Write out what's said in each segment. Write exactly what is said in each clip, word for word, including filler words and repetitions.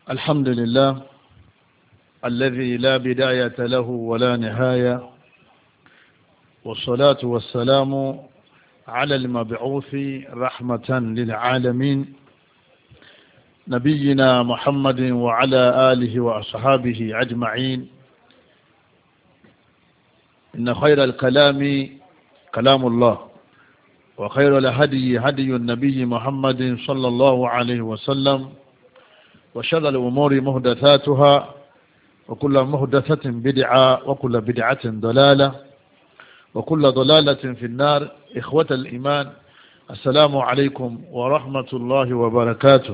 الحمد لله الذي لا بداية له ولا نهاية، والصلاة والسلام على المبعوث رحمة للعالمين نبينا محمد وعلى آله وأصحابه أجمعين. إن خير الكلام كلام الله، وخير الهدي هدي النبي محمد صلى الله عليه وسلم، وشر الأمور محدثاتها، وكل محدثة بدعة، وكل بدعة ضلالة، وكل ضلالة في النار. إخوة الإيمان، السلام عليكم ورحمة الله وبركاته.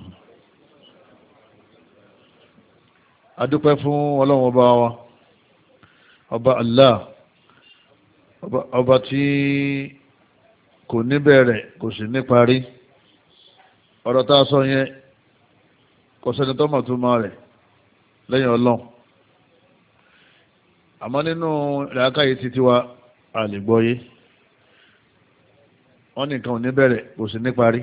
adúpẹ́ fún Ọlọ́run ọba wa, ọba Allah, ọba tí kò ní bẹ̀rẹ̀ kò sì ní parí. ọ̀rọ̀ tá a sọ yẹn kò sẹ́ni tó mọ̀ tó máa rẹ̀ lẹ́yìn Ọlọ́run, àmọ́ nínú ìlàkàyè títí wa a lè gbọ́yé. wọ́n ní nǹkan ò ní bẹ̀rẹ̀ kò sì ní parí.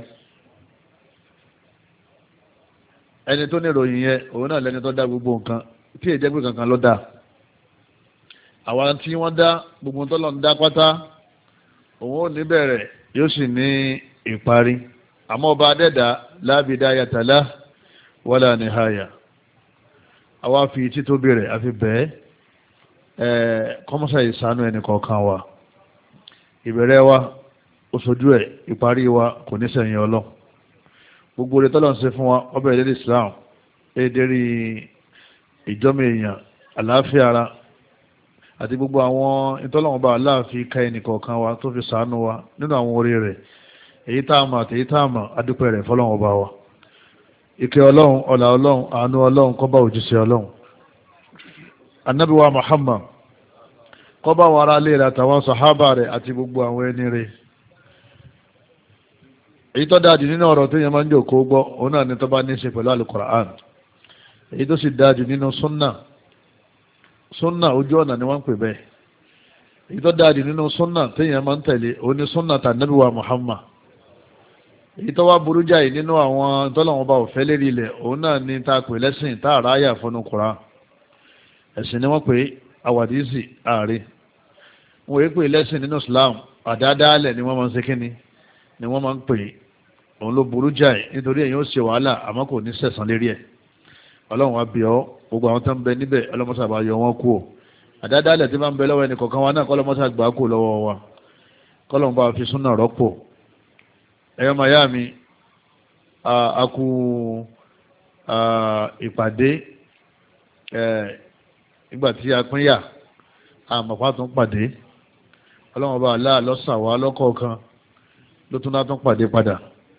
ẹni tó ní ìròyìn yẹn òun náà lẹni tó dá gbogbo nǹkan tí èdè pé kankan ló dá. àwọn tí wọ́n dá gbogbo tó lọ ń dá pátá òun ò ní bẹ̀rẹ̀ yóò sì ní ìparí. àmọ́ ọba adẹ́dà la bidayata lahu wala nihaya. àwa fi tító bẹ̀rẹ̀ àfi bẹ́ẹ̀ ẹ̀ kọ́mọ́sá ìsánú ẹnì kọ̀ọ̀kan wa. ìbẹ̀rẹ̀ wa oṣojú ẹ̀, ìparí wa kò ní sẹ́yìn Ọlọ́run. gbogbo rẹ̀ tọ́lọ̀ ń ṣe fún wa ọbẹ̀ ìlérí Islam, èdèrí ìjọ́mọ̀ èèyàn, àlàáfíà ara àti gbogbo àwọn ìtọ́lọ̀wọ̀n bá aláàfin ká ẹnì kọ̀ọ̀kan wa tó fi ṣàánú wa nínú àwọn orí rẹ̀, èyí tá a mọ̀ àti èyí tá a mọ̀ adúpẹ́ rẹ̀ fọ́lọ́wọ̀n bá wa. ìkẹ́ Ọlọ́run, ọlá Ọlọ́run, àánú Ọlọ́run kó bá òjíṣẹ́ Ọlọ́run Ànábì wa Muhammad, kó bá wọn ará ilé rẹ̀ àtàwọn sàhábà rẹ̀ àti gbogbo àwọn ẹni rẹ̀. èyí tó dájú nínú ọ̀rọ̀ tó yẹn máa ń jòkó gbọ́ òun náà ni tó bá ní í ṣe pẹ̀lú Al-Qur'an. èyí tó sì dájú nínú súnnà, súnnà ojú ọ̀nà ni wọ́n ń pè bẹ́ẹ̀. èyí tó dájú nínú súnnà tó yẹn máa ń tẹ̀lé òun ni súnnà tà Ànábì wa Muhammad. èyí tó wá burú jáì nínú àwọn tọ́lọ́wọ́n bá òfẹ́ lérí ilẹ̀ òun náà ni tá a pè lẹ́sìn tá a ráyà fún Qur'an. ẹ̀sìn ni wọ́n pè àwàdìsí ààrẹ. wọ́n yé pè lẹ́sìn nínú Islam, àdáadáalẹ̀ ni wọ́n máa ń ṣe kíni ni wọ́n máa ń pè. òun ló burú jáì nítorí èyàn ó ṣe wàhálà àmọ́ kò ní sẹ̀san lérí ẹ̀. Ọlọ́run wa bẹ̀ ọ́, gbogbo àwọn tó ń bẹ níbẹ̀ ọlọ́mọṣà bá yọ wọ́n kú ò. àdáadáalẹ̀ tí máa ń bẹ lọ́wọ́ ẹnì kọ̀ọ̀kan wa náà kọ́lọ́mọṣà gbà kú lọ́wọ́ wa, kọ́lọ́mọ bá fi súnà rọ́pò. ẹ̀yọ́ màyá mi, a kú ìpàdé nígbà tí a pín yà àmọ̀pá tó ń pàdé. Ọlọ́run bá aláà lọ́sàn wá lọ́kọ̀ọ̀kan ló tún náà tún pàdé padà.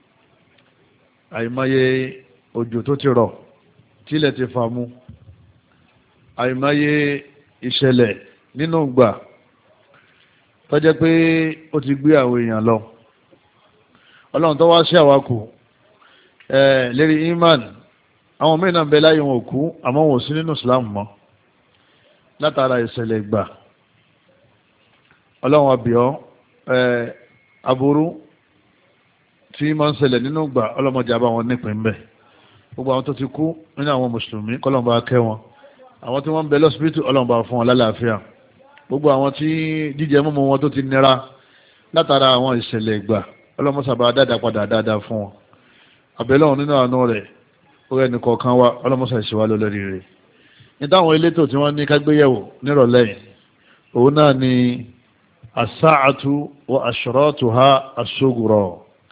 àìmọye òjò tó ti rọ̀ tílẹ̀ ti fà mú, àìmọye ìṣẹ̀lẹ̀ nínú ìgbà tó jẹ́ pé ó ti gbé àwọn èèyàn lọ. Ọlọ́run tó wá sí àwakù ẹ̀ lérí iman. àwọn mìíràn náà ń bẹ láyé wọn ò kú àmọ́ wọn ò sí nínú Islam mọ́ látara ìṣẹ̀lẹ̀ ìgbà. Ọlọ́run àbíọ́ ẹ̀ aburú tí máa ń ṣẹlẹ̀ nínú ìgbà ọlọ́mọdé àbá wọn nípìn bẹ́ẹ̀. gbogbo àwọn tó ti kú nínú àwọn mùsùlùmí kọ́lọ́n bá kẹ́ wọn. àwọn tí wọ́n ń bẹ lọ́sibítù ọlọ́run bá fún wọn lálàáfíà. gbogbo àwọn tí jíjẹ mímu wọn tó ti nira látara àwọn ìṣẹ̀lẹ̀ ìgbà ọlọ́mọsàbà dáadáa padà dáadáa fún wọn. àbẹ̀lọ́run nínú àánú rẹ̀ orí ẹnì kọ̀ọ̀kan wa ọlọ́mọsà ìṣèwà lórí rẹ̀. ní táwọn elétò tí wọ́n ní kágbéyẹ̀wò nírọ̀lẹ́ yìí òun náà ni as-sa'atu wa ashratuha as-sughra.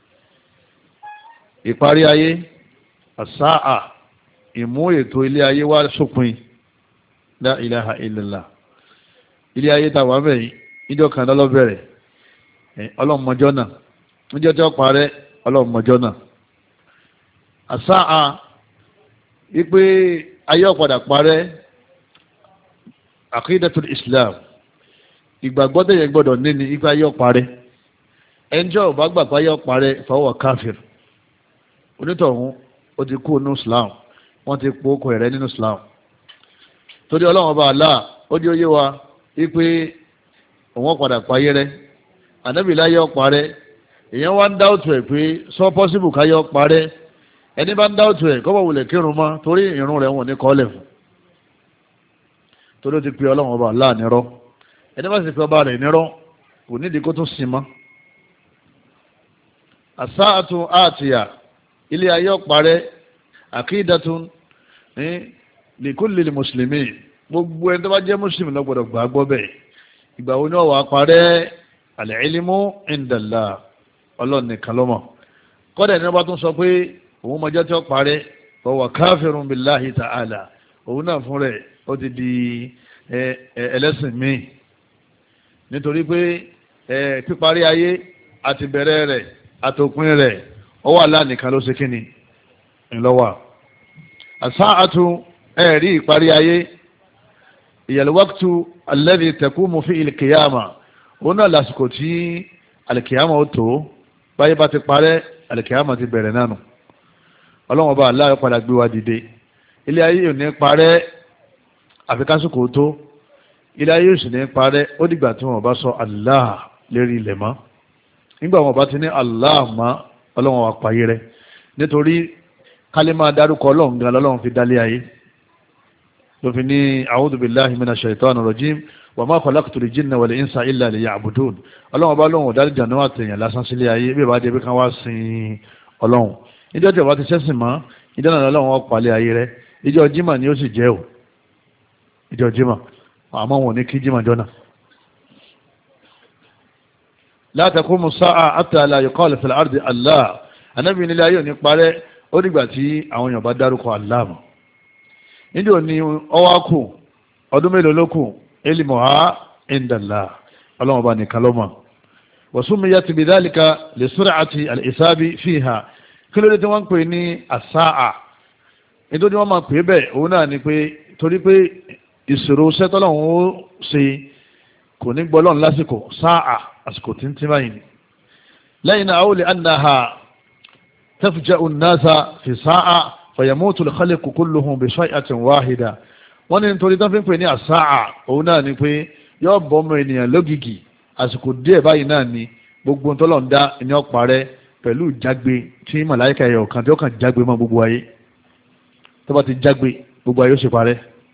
ìparí ayé, as-sa'a, ìmú ètò ilé ayé wá sópin. la ilaha illallah. ilé ayé tàwa mẹ́yìn níjọ́ kan lọ́lọ́ bẹ̀rẹ̀, ọlọ́mọjọ́ náà níjọ́ tí ó parẹ́ ọlọ́mọjọ́ náà. as-sa'a wípé ayé ọ̀padà parẹ́, aqidatul Islam, ìgbàgbọ́ tẹ̀yẹ gbọ́dọ̀ ní ni ipa ayé ọ̀parẹ́. ẹnjọ́ ò bá gbà pé ayé ọ̀parẹ́ fahuwa káfíìr. onítọ̀hún ó ti kú nínú Islam, wọ́n ti po okò ẹ̀rẹ́ nínú Islam. torí Ọlọ́run ọba Allah ó di oyé wa wípé òun padà payé rẹ́. ànábì láyé ọ̀parẹ́, èèyàn wá ń dá òtù ẹ̀ pé sọ pọ́sibù káyé ọ̀parẹ́ ẹni bá ń dá òtù ẹ̀ kọ́bọ̀ wulẹ̀ kírun mọ́ torí ìrun rẹ̀ wọ̀n ní kọ́lẹ̀ fún torí ó ti pe ọlọ́run ọba Allah nírọ́ ẹni bá sì pe ọba rẹ̀ nírọ́ kò nídìí kó tún sin mọ́. àsáàtù àtìyà ilé ayé ọ̀parẹ́ àkídàtún ní lìkúlì mùsùlùmí gbogbo ẹni tó bá jẹ́ mùsùlùmí ló gbọ́dọ̀ gbàgbọ́ bẹ́ẹ̀. ìgbà wo ni ó wà parẹ́ al-ilmu indallah ọlọ́run nìkan ló mọ̀. kọ́dà ní wọ́n bá tún sọ pé òun mọjọ́ tí ó parẹ́ wa huwa kafirun billahi ta'ala òun náà fún rẹ̀ ó ti di ẹlẹ́sìn míì nítorí pé píparí ayé àti bẹ̀rẹ̀ rẹ̀ àtòpin rẹ̀ ó wà Allah nìkan ló ṣe kíni ńlọ́wà. as-sa'atu ẹ̀rí ìparí ayé ìyàlúwàkútù alladhi taqumu fi al-qiyamah òun náà lásìkò tí al-qiyamah ó tó báyé bá ti parẹ́ al-qiyamah ti bẹ̀rẹ̀ náà nù ọlọ́wọ́n bá Allah padà gbé wa dìde ilé ayé ò ní parẹ́ àfi kásìkò tó ilé ayé ò sì ní parẹ́ ó dìgbà tí wọ́n bá sọ Allah lérí ilẹ̀ mọ́ nígbà wọn bá ti ní Allah mọ́ ọlọ́wọ́n wa payé rẹ̀ nítorí kálí máa dárúkọ ọlọ́run gan lọ́lọ́run fi dálé ayé ló fi ní a'udhu billahi minash shaitanir rajim wa ma khalaqtul jinna wal insa illa liya'budun ọlọ́run bá lóhùn ọ̀dá ìjànà àtẹ̀yàn lásán sílé ayé bí ìbá dé bí kan wá sin ọlọ́run ìjọ tí ọba ti sẹ́sìn mọ́ ìjọ náà lọ́lọ́run wọ́n palẹ̀ ayé rẹ ìjọ jimá ni ó sì jẹ́ ò ìjọ jimá àmọ́ wọn ò ní kí jimá jọ náà. la taqumu sa'a hatta la yuqala fil ardi Allah anábì nílé ayé ò ní parẹ́ ó dìgbà tí àwọn èèyàn bá dárúkọ Allah mọ́ níjọ́ ní ọwá kù ọdún mélòó ló kù ilmuha indallah ọlọ́wọ́n bá nìkan ló mọ̀ wa summiyat bidhalika li sur'ati al-hisabi fiha kí ló dé tí wọ́n ń pè ní as-sa'a nítorí wọ́n máa pè é bẹ́ẹ̀ òun náà ni pé torí pé ìṣòro sẹ́tọ́lọ́hún ó ṣe kò ní gbọ́lọ́n lásìkò sáà àsìkò tíntín báyìí ni lẹ́yìn náà ó lè annaha tafja'u an-nasa fi sa'a fayamutu al-khalqu kulluhum bi shay'atin wahida wọ́n ní nítorí tó fi ń pè ní àsáà òun náà ni pé yóò bọ́ ọmọ ènìyàn lógìgì àsìkò díẹ̀ báyìí náà ni gbogbo tọ́lọ̀ ń dá ní ọ̀parẹ́ pẹ̀lú ìjágbe tí màláìka ẹ̀yọ̀ kan tí ó kàn jágbe mọ́ gbogbo ayé tó bá ti jágbe gbogbo ayé ó sì parẹ́.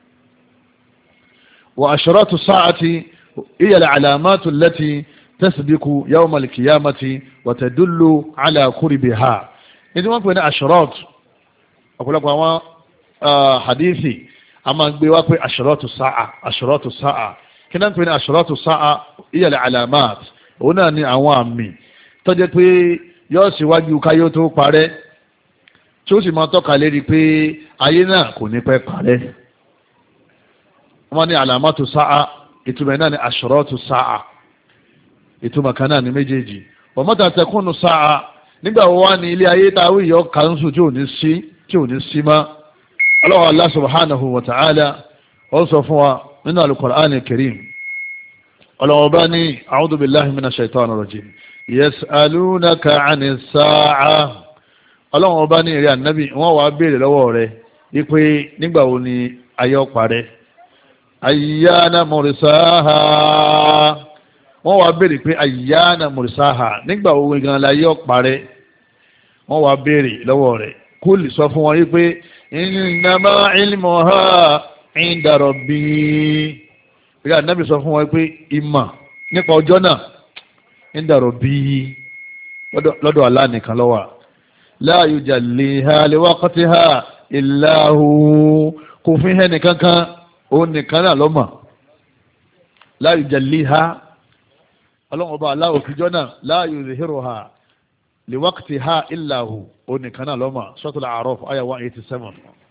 wa asharatu sa'ati hiya al-alamatu allati tasbiqu yawm al-qiyamati wa tadullu ala qurbiha ní tí wọ́n pè ní asharatu ọ̀pọ̀lọpọ̀ àwọn hadithi a máa gbé wá pé asharatu sa'a asharatu sa'a kí náà ń pè ní asharatu sa'a hiya al-alamat òun náà ni àwọn àmì tó jẹ́ pé yóò síwájú káyó tó parẹ́ tí ó sì máa tọ́ka lérí pé ayé náà kò ní pẹ́ parẹ́ wọ́n ní alamatu sa'a ìtumọ̀ náà ni asharatu sa'a ìtumọ̀ kan náà ni méjèèjì wa mata takunu sa'a nígbà wo wá ní ilé ayé táwí yọ kanṣu tí ò ní sí tí ò ní sí mọ́ Allah Allah subhanahu wa ta'ala ó sọ fún wa nínú al-Qur'an al-Karim ọlọ́wọ́ bá ní a'udhu billahi minash shaitanir rajim yas'alunaka 'anis sa'a ọlọ́wọ́ bá ní ìrẹ́ ànábì wọ́n wá béèrè lọ́wọ́ rẹ̀ wípé nígbà wo ni ayé ó parẹ́ ayyana mursaha wọ́n wá béèrè pé ayyana mursaha nígbà wo gan la ayé ó parẹ́ wọ́n wá béèrè lọ́wọ́ rẹ̀ kúl sọ fún wọn wípé innama ilmuha 'inda rabbi ìrẹ́ ànábì sọ fún wọn pé ìmọ̀ nípa ọjọ́ náà inda rabbi lọ́dọ̀ Allah nìkan ló wà la yujalliha liwaqtiha illa hu kò fi hẹ́ nìkan kan òun nìkan náà ló mọ̀ la yujalliha ọlọ́run ọba aláwọ̀ fìjọ́ náà la yuzhiruha liwaqtiha illa hu òun nìkan náà ló mọ̀ Suratul A'raf àyá one eighty seven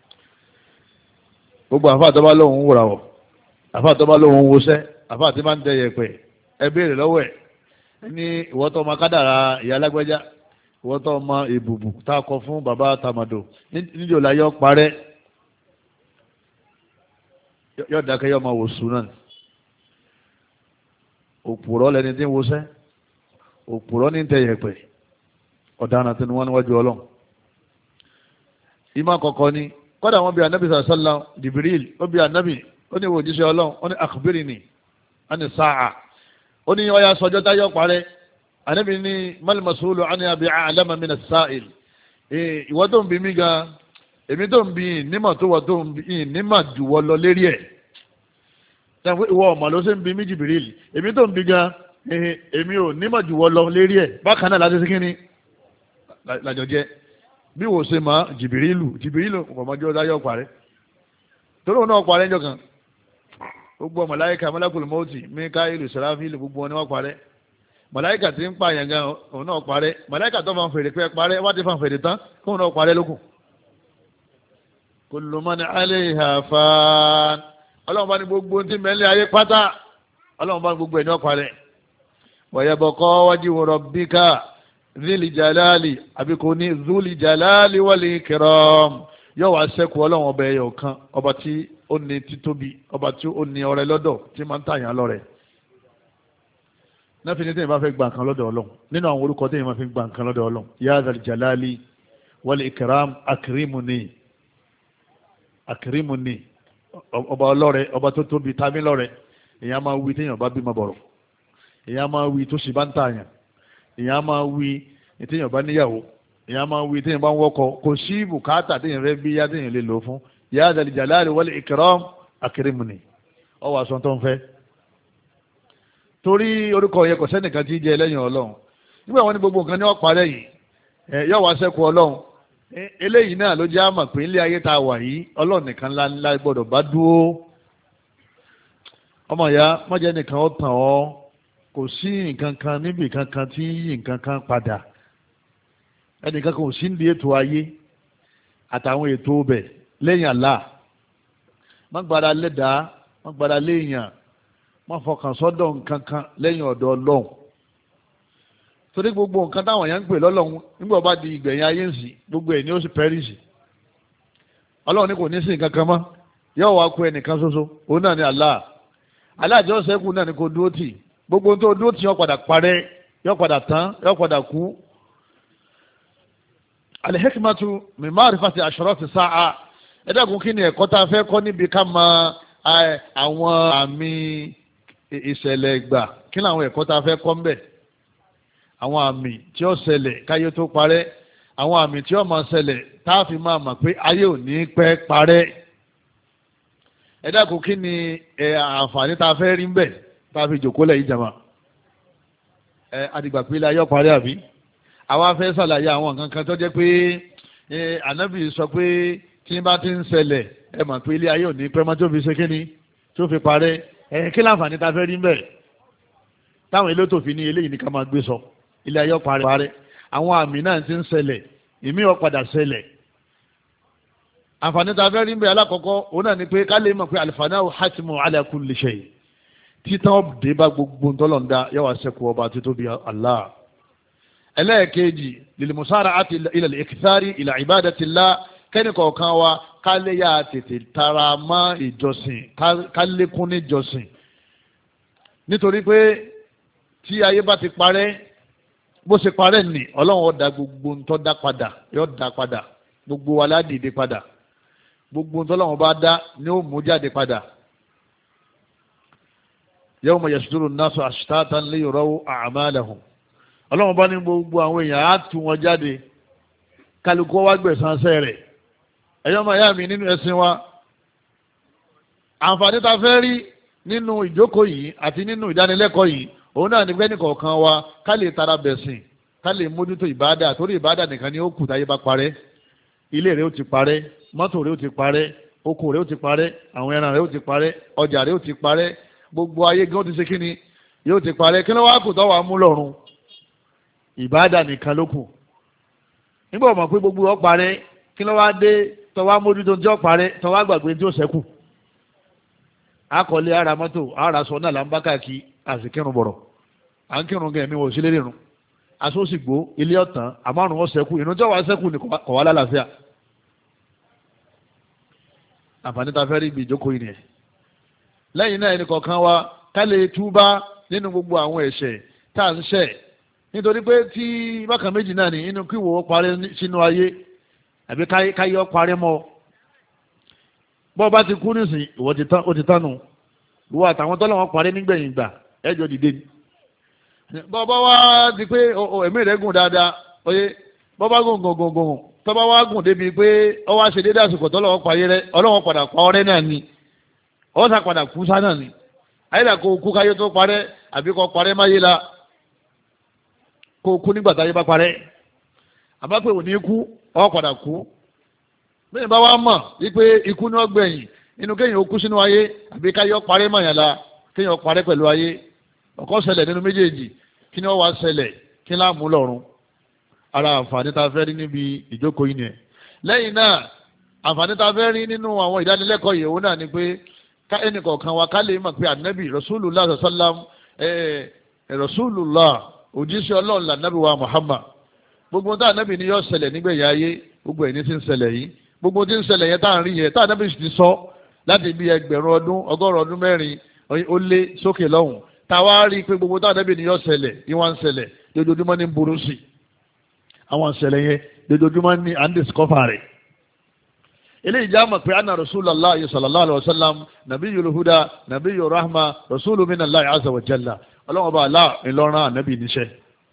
gbogbo àfáà tó bá lóhun wúra wọ̀ àfáà tó bá lóhun wọṣẹ́ àfáà tí máa ń dẹyẹ pẹ̀ ẹ béèrè lọ́wọ́ ẹ̀ ní ìwọ́tọ̀ ọmọ kádàrà ìyá alágbẹ́já ìwọ́tọ̀ ọmọ ìbùbù tá a kọ fún bàbá tamado níjò láyọ̀ parẹ́ yóò dákẹ́ yóò máa wò sùn náà òpùrọ́ lẹni tí ń wọṣẹ́ òpùrọ́ ní tẹ̀yẹ̀pẹ̀ ọ̀daràn tí wọ́n níwájú ọlọ́run ìmọ̀ àkọ́kọ́ ni kọ́dà wọn bí anabi sàlá Jibril ó bí anabi ó ní ìwò òjíṣẹ́ ọlọ́run ó ní akhbirni ani sáà ó ní ọya sọjọ́ táyọ̀ parẹ́ ànábì ní mal mas'ulu anha bi'a'lama mina as-sa'il ìwọ tó ń bi mí gan èmi tó ń bi nímọ̀ tó wọ tó ń bi nímọ̀ jù wọ lọ lérí ẹ̀ ìwọ ọmọ ló ṣe ń bi mí Jibril èmi tó ń bi gan èmi ò nímọ̀ jù wọ lọ lérí ẹ̀ bákan náà láti sí kínní lájọ jẹ́ bí wò ṣe máa Jibirilu Jibirilu ọmọdé ọdá yọ parẹ́ torí òun náà parẹ́ ńjọ́ kan gbogbo màláíkà malakul mọ́ọ̀tì Míkáílù Sàráfílù gbogbo wọn ni wọ́n parẹ́ màláíkà tí ń pa àyàn gan òun náà parẹ́ màláíkà tó fan fèrè pé parẹ́ wá ti fan fèrè tán kóun náà parẹ́ lókun. Kullu man alayha fan ọlọ́run bá ní gbogbo tí mẹ́lẹ́ ayé pátá ọlọ́run bá ní gbogbo ẹ̀ ní ọ̀parẹ́ wa yabqa wajhu rabbika zili jalali àbí kò ní zuli jalali wal ikram yóò wá sẹ́kù ọlọ́run ọba ẹ̀yọ̀ kan ọba tí ó ní títóbi ọba tí ó ní ọrẹ lọ́dọ̀ tí máa ń tàyàn lọ́rẹ. náà fi ní tẹ́yìn bá fẹ́ gba nǹkan lọ́dọ̀ ọlọ́run nínú àwọn orúkọ tẹ́yìn máa fi gba nǹkan lọ́dọ̀ ọlọ́run ya zal jalali wal ikram akrimuni akrimuni ọba ọlọ́rẹ ọba tó tóbi tàbí lọ́rẹ èèyàn máa wí téèyàn bá bímọ bọ̀rọ̀ èèyàn máa wí tó sì bá ń tàyàn èèyàn máa wí téèyàn bá níyàwó èèyàn máa wí téèyàn bá ń wọ́kọ kò sí bùkátà téèyàn rẹ bí yá téèyàn lè lò fún ya zal jalali wal ikram akrimuni ọwọ́ àṣọ tó ń fẹ́ torí orúkọ yẹn kò sẹ́nìkan tí jẹ́ lẹ́yìn ọlọ́run nígbà wọn ní gbogbo nǹkan ní ọ̀pá rẹ̀ yìí yóò wá sẹ́kù ọlọ́run eléyìí náà ló jẹ́ àmọ̀ pé ilé ayé tá a wà yìí ọlọ́run nìkan ńlá gbọ́dọ̀ bá dúró ọmọ ìyá mọ́jẹ́ nìkan ó tàn ọ́ kò sí nǹkan kan níbi kankan tí yí nǹkan kan padà ẹnìkan kan ò sí ní ètò ayé àtàwọn ètò ọbẹ̀ lẹ́yìn Allah má gbára lẹ́dàá má gbára léèyàn má fọkàn sọ́dọ̀ nǹkan kan lẹ́yìn ọ̀dọ̀ ọlọ́run torí gbogbo nǹkan táwọn èèyàn ń pè lọ́lọ́run nígbà bá di ìgbẹ̀yìn ayé ń sì gbogbo ẹ̀ ní ó sì pẹ́rìsì ọlọ́run ní kò ní sí nǹkan kan mọ́ yóò wá kú ẹnìkan ṣoṣo òun náà ni Allah Allah jọ sẹ́kù náà ni kò dúró tì gbogbo tó dúró tì yóò padà parẹ́ yóò padà tán yóò padà kú. al-hikmatu min ma'rifati ashrati sa'a ẹ dákun kí ni ẹ̀kọ́ tá a fẹ́ kọ́ níbi ká mọ àwọn àmì ìṣẹ̀lẹ̀ ìgbà kí ni àwọn ẹ̀kọ́ tá a fẹ́ kọ́ ń bẹ̀ àwọn àmì tí ó ṣẹlẹ̀ káyé tó parẹ́ àwọn àmì tí ó máa ṣẹlẹ̀ tá a fi máa mọ̀ pé ayé ò ní pẹ́ parẹ́ ẹ dákun kí ni àǹfààní tá a fẹ́ rí ń bẹ̀ tá a fi jòkó lẹ̀ yìí jàmá ẹ àdìgbà pé ilé ayé ọ̀parẹ́ àbí àwa fẹ́ ṣàlàyé àwọn nǹkan kan tó jẹ́ pé ànábì sọ pé tí n bá ti ń ṣẹlẹ̀ ẹ mọ̀ pé ilé ayé ò ní pẹ́ mọ́ tó fi ṣe kí ni tó fi parẹ́ ẹ kí láǹfààní tá a fẹ́ rí ń bẹ̀ táwọn elétò fi ní eléyìí ní ká máa gbé sọ ilé ayé ọ̀parẹ́ àwọn àmì náà ti ń ṣẹlẹ̀ ìmí ó padà ṣẹlẹ̀ àǹfààní tá a fẹ́ rí ń bẹ̀ alákọ̀ọ́kọ́ òun náà ni pé ká lè mọ̀ pé al-fanā'u hatmu 'alā kulli shay' títàn dé bá gbogbo ntọ́lọ́ndà yóò wá sẹ́kù ọba títóbi Allah ẹlẹ́ẹ̀kejì lil-musāra'ati ilā al-ikthāri ilā 'ibādatillah kẹ́ni kọ̀ọ̀kan wa ká lè yá tètè tara mọ́ ìjọsìn ká lékún ní ìjọsìn nítorí pé tí ayé bá ti parẹ́ bó ṣe parẹ́ nì ọlọ́run ó dá gbogbo ntọ́ dá padà yóò dá padà gbogbo wa la dìde padà gbogbo ntọ́lọ́run bá dá ni ó mú jáde padà yawma yasduru an-nasu ashtatan li yuraw a'malahum ọlọ́run bá ní gbogbo àwọn èèyàn á tú wọn jáde kálukú wá gbẹ̀san sẹ́ rẹ̀ ẹ̀yọ́ máa yá mi nínú ẹ̀sìn wa àǹfààní ta fẹ́ rí nínú ìjókòó yìí àti nínú ìdánilẹ́kọ̀ọ́ yìí òun náà ní gbẹ́ni kọ̀ọ̀kan wa ká lè tara bẹ̀sìn ká lè mójútó ìbáadà torí ìbáadà nìkan ni ó kù táyé bá parẹ́ ilé rẹ̀ ó ti parẹ́ mọ́tò rẹ̀ ó ti parẹ́ oko rẹ̀ ó ti parẹ́ àwọn ẹran rẹ̀ ó ti parẹ́ ọjà rẹ̀ ó ti parẹ́ gbogbo ayé gan ó ti ṣe kí ni yóò ti parẹ́ kí ló wá kù tó wà mú lọ́rùn ìbáadà nìkan ló kù nígbà wọ́n mọ̀ pé gbogbo ọ parẹ́ kí ló wá dé tó wá mójútó tí ó parẹ́ tó wá gbàgbé tí ó ṣẹ́kù akọ̀lé ara mọ́tò ara sọ náà là ń bá káàkiri àsìkírun bọ̀rọ̀ à ń kírun gẹ̀ẹ́mí wọ̀ sílé rírun asósìgbò ilé ọ̀tàn àmárùn ọ̀ sẹ́kù ìrún tí wàá sẹ́kù ní kọ̀ wá lálàáfíà àǹfààní ta fẹ́ rí ibi ìjókòó yìí nìyẹn lẹ́yìn náà ẹnì kọ̀ọ̀kan wa ká lè túbá nínú gbogbo àwọn ẹ̀ṣẹ̀ tá à ń ṣẹ̀ nítorí pé tí bákan méjì náà ní inú kí wò ó parẹ́ sínú ayé àbí káyé ọ parẹ́ mọ́ bọ́ọ̀ bá ti kú nísìn ìwọ ó ti tánu ìwọ àtàwọn tọ́lọ́ wọn parẹ́ nígbẹ̀yìn ìgbà ẹjọ́ dìde ni bọ́ọ̀ bá wá di pé ẹ̀mí rẹ̀ gùn dáadáa oyè bọ́ọ̀ bá gùn gùn gùn gùn tọ́ba wá gùn débi pé ọ wá ṣe dédé àsìkò tọ́lọ́wọ́ parí rẹ ọlọ́wọ́ padà pa ọrẹ́ náà ni ọ sá padà kú sá náà ni àyílà kó kú káyé tó parẹ́ àbí kó parẹ́ máyé la kó kú nígbà táyé bá parẹ́ àbápẹ́ òní kú ọ padà kú bẹ́ẹ̀ bá wá mọ̀ wípé ikú ní ọgbẹ̀yìn inú kéèyàn ó kú sínú ayé àbí káyọ̀ parẹ́ mọ̀yàn la kéèyàn parẹ́ pẹ̀lú ayé ọ̀kọ́ ṣẹlẹ̀ nínú méjèèjì kí ni wọ́n wá ṣẹlẹ̀ kí ni láàmú lọ́rùn ara àǹfààní tá a fẹ́ rí níbi ìjókòó yìí nìyẹn lẹ́yìn náà àǹfààní tá a fẹ́ rí nínú àwọn ìdánilẹ́kọ̀ọ́ yìí òun náà ni pé ká ẹnì kọ̀ọ̀kan wa ká lè mọ̀ pé ànábì rasulullah sallam ẹ̀ rasulullah òjíṣẹ́ ọlọ́run lànábì wa muhammad gbogbo tá ànábì ni yóò ṣẹlẹ̀ nígbẹ̀yà ayé gbogbo ẹ̀ ní ti ń ṣẹlẹ̀ yìí gbogbo tí ń ṣẹlẹ̀ yẹn tá à ń rí yẹn tá ànábì ti sọ láti bí ẹgbẹ̀rún ọdún ọgọ́rùn ọdún mẹ́rin ó lé sókè lọ́hùn táwa rí i pé gbogbo tá ànábì ni yóò ṣẹlẹ̀ ìwọ̀n ń ṣẹlẹ̀ lójoojúmọ́ ní burú sí àwọn ìṣẹ̀lẹ̀ yẹn lójoojúmọ́ ní à ń discover rẹ̀ eléyìí já mọ̀ pé anna rasulallah sallallahu alayhi wa sallam nabiyyul huda nabiyyur rahma rasulu minallahi azza wa jalla ọlọ́wọ́n bá aláà ńlọrọ̀ ànábì níṣẹ́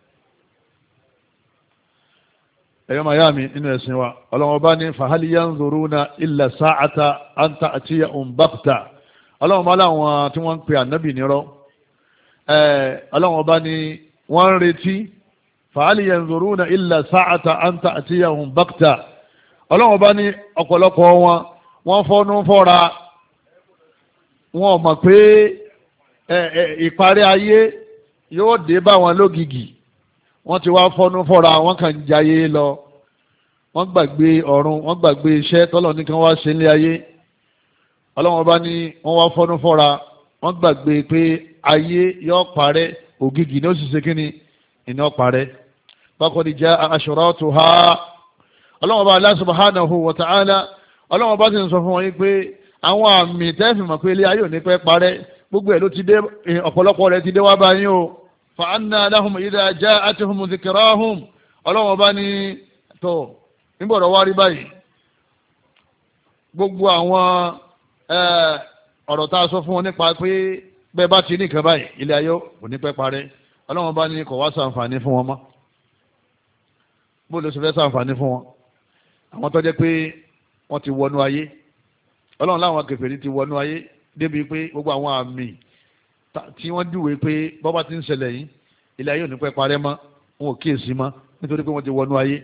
ẹ̀yọ́ mayami nínú ẹ̀sìn wa ọlọ́wọ́n bá ní fahal yanzuruna illa sa'ata an ta'tiyahum baghta ọlọ́wọ́n bá láwọn tí wọ́n ń pe ànábì nírọ́ ọlọ́wọ́n bá ní wọ́n ń retí fahal yanzuruna illa sa'ata an ta'tiyahum baghta ọlọ́wọ́n bá ní ọ̀pọ̀lọpọ̀ wọn wọ́n fọ́nú fọ́ra wọn mọ̀ pé ìparí ayé yóò dé bá wọn lógìgì wọ́n ti wá fọ́nú fọ́ra wọ́n kàn ń jayé lọ wọ́n gbàgbé ọ̀run wọ́n gbàgbé iṣẹ́ tọ́lọ̀ nìkan wá ṣe nílé ayé ọlọ́wọ́n bá ní wọ́n wá fọ́nú fọ́ra wọ́n gbàgbé pé ayé yóò parẹ́ ògìgì ní ó sì ṣe kí ni iná parẹ́ faqad jaa ashratuha ọlọ́wọ́n bá Allah subhanahu wa ta'ala ọlọ́wọ́n bá sì ń sọ fún wọn yìí pé àwọn àmì tẹ́fì mọ̀ pé ilé ayé ò ní pẹ́ parẹ́ gbogbo ẹ̀ ló ti dé ọ̀pọ̀lọpọ̀ rẹ̀ ti dé wá báyìí o fa anna lahum idha ja'atuhum dhikrahum ọlọ́wọ́n bá ní tó nígbọ̀dọ̀ wá rí báyìí gbogbo àwọn ọ̀rọ̀ tá a sọ fún wọn nípa pé bẹ́ẹ̀ bá ti ní nǹkan báyìí ilé ayé ò ní pẹ́ parẹ́ ọlọ́wọ́n bá ní kò wá ṣàǹfààní fún wọn mọ́ bó ló ṣe fẹ́ ṣàǹfààní fún wọn àwọn tó jẹ́ pé wọ́n ti wọnú ayé ọlọ́run láwọn kèfèrí ti wọnú ayé débi pé gbogbo àwọn àmì tí wọ́n dùwé pé bọ́bá ti ń ṣẹlẹ̀ yìí ilé ayé ò ní pẹ́ parẹ́ mọ́ wọn ò kíyèsí mọ́ nítorí pé wọ́n ti wọnú ayé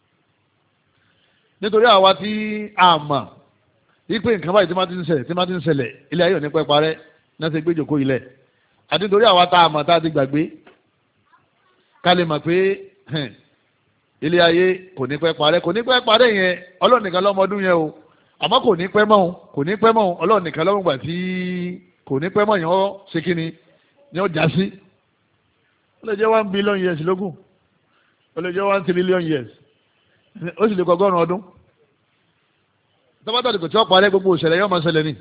nítorí àwa tí a mọ̀ wípé nǹkan báyìí tí wọ́n ti ń ṣẹlẹ̀ tí wọ́n ti ń ṣẹlẹ̀ ilé ayé ò ní pẹ́ parẹ́ náà ti gbé jòkó ilẹ̀ àti nítorí àwa tá a mọ̀ tá a ti gbàgbé ká lè mọ̀ pé ilé ayé kò ní pẹ́ parẹ́ kò ní pẹ́ parẹ́ yẹn ọlọ́run nìkan lọ́mọdún yẹn o àmọ́ kò ní pẹ́ mọ́ o kò ní pẹ́ mọ́ o ọlọ́run nìkan lọ́mọgbà tí kò ní pẹ́ mọ́ yẹn ó ṣe kí ni ni ó já sí ó lè jẹ́ one billion years lógún ó lè jẹ́ one trillion years ó sì lè kọ́ ọgọ́rùn-ún ọdún tọ́pátọ́ àdìgbò tí wọ́n parẹ́ gbogbo òṣèlè yóò máa ṣẹlẹ̀ ni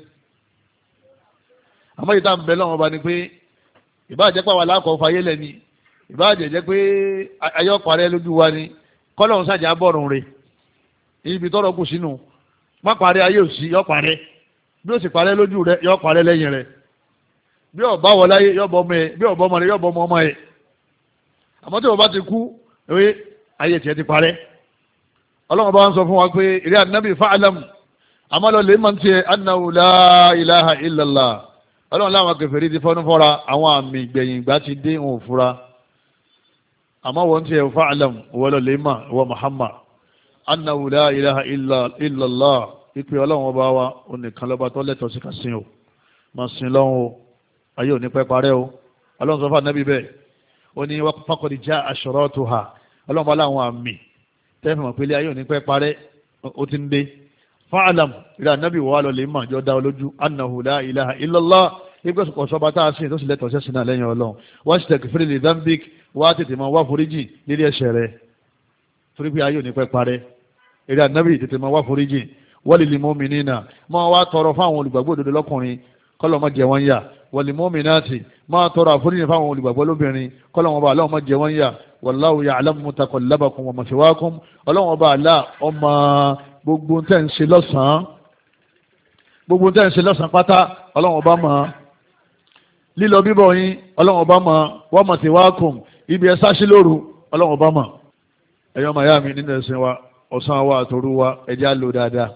àmọ́ ìta ń bẹ lọ́wọ́ bá ní pé ìbáàjẹ́ pàwọn aláàkọ́ fayé lẹ̀ ni ìbáàjẹ́ jẹ́ pé ayọ́ parẹ́ lójú wa ni kọ́lọ́hún sàjà bọ̀rùn rẹ̀ ibi tọ́rọ kù sínú má parẹ́ ayé òsì yọ parẹ́ bí ó sì parẹ́ lójú rẹ̀ yọ parẹ́ lẹ́yìn rẹ̀ bí ọba wọ láyé yọ bọ ọmọ ẹ bí ọba ọmọ rẹ̀ yọ bọ ọmọ ọmọ ẹ àmọ́ tí ọba ti kú ewé ayé tiẹ̀ ti parẹ́ ọlọ́run bá ń sọ fún wa pé ìrẹ́ ànábì fa'alam àmọ́ lọ lè máa ń tiẹ̀ annahu la ilaha illallah ọlọ́run láwọn kèfèrí ti fọ́nú fọ́ra àwọn àmì ìgbẹ̀yìn ìgbà ti dé òun fura àmọ́ wọ́n ti ẹ̀ fa'alam wọ́lọ̀ lèémà wọ́n Muhammad annahu la ilaha illallah ipe ọlọ́run ọba wa onìkan lọ́ba tó lẹ́tọ̀ọ́ sí kàsín o ma sin lọ́hun o ayé ò ní pẹ́ parẹ́ o ọlọ́run sọ fún ànábì bẹ́ẹ̀ ó ní faqad jaa ashratuha ọlọ́run bá láwọn àmì tẹ́fì mọ̀ pé ilé ayé ò ní pẹ́ parẹ́ ó ti ń dé fa'alam ìrẹ́ ànábì wà lọ lèémà jọ dá olójú annahu la ilaha illallah igbó ọ̀sọ́ba tá a sìn tó sì lẹ́tọ̀ọ́ sẹ́sìn náà lẹ́yìn ọlọ́run wastaghfir li dhanbik wá tètè máa wá foríjì nílé ẹ̀ṣẹ̀ rẹ̀ torí pé ayé ò ní pẹ́ parẹ́ eré ànábì tètè máa wá foríjì walil mu'minina máa wá tọrọ fáwọn olùgbàgbọ́ òdodo lọ́kùnrin kọ́lọ̀ má jẹ wọ́n yà walil mu'minati máa tọrọ àforíjì fáwọn olùgbàgbọ́ lóbìnrin kọ́lọ̀ wọn bá aláwọ̀ má jẹ wọ́n yà wallahu ya'lamu mutaqallabakum wa mathwaakum ọlọ́wọ́n bá alá ọmọ gbogbo tẹ́ ń ṣe lọ́sàn-án gbogbo tẹ́ ń ṣe lọ́sàn-án pátá ọlọ́wọ́n bá mọ̀ lílọ bíbọ̀ yín ọlọ́wọ́n bá mọ̀ wa mathwaakum ibi ẹ sáṣí lóru ọlọ́wọ́n bá mọ̀ ẹ̀yọ́ màá yá mi nínú ẹ̀sìn wa ọ̀sán wa àtòru wa ẹja lò dáadáa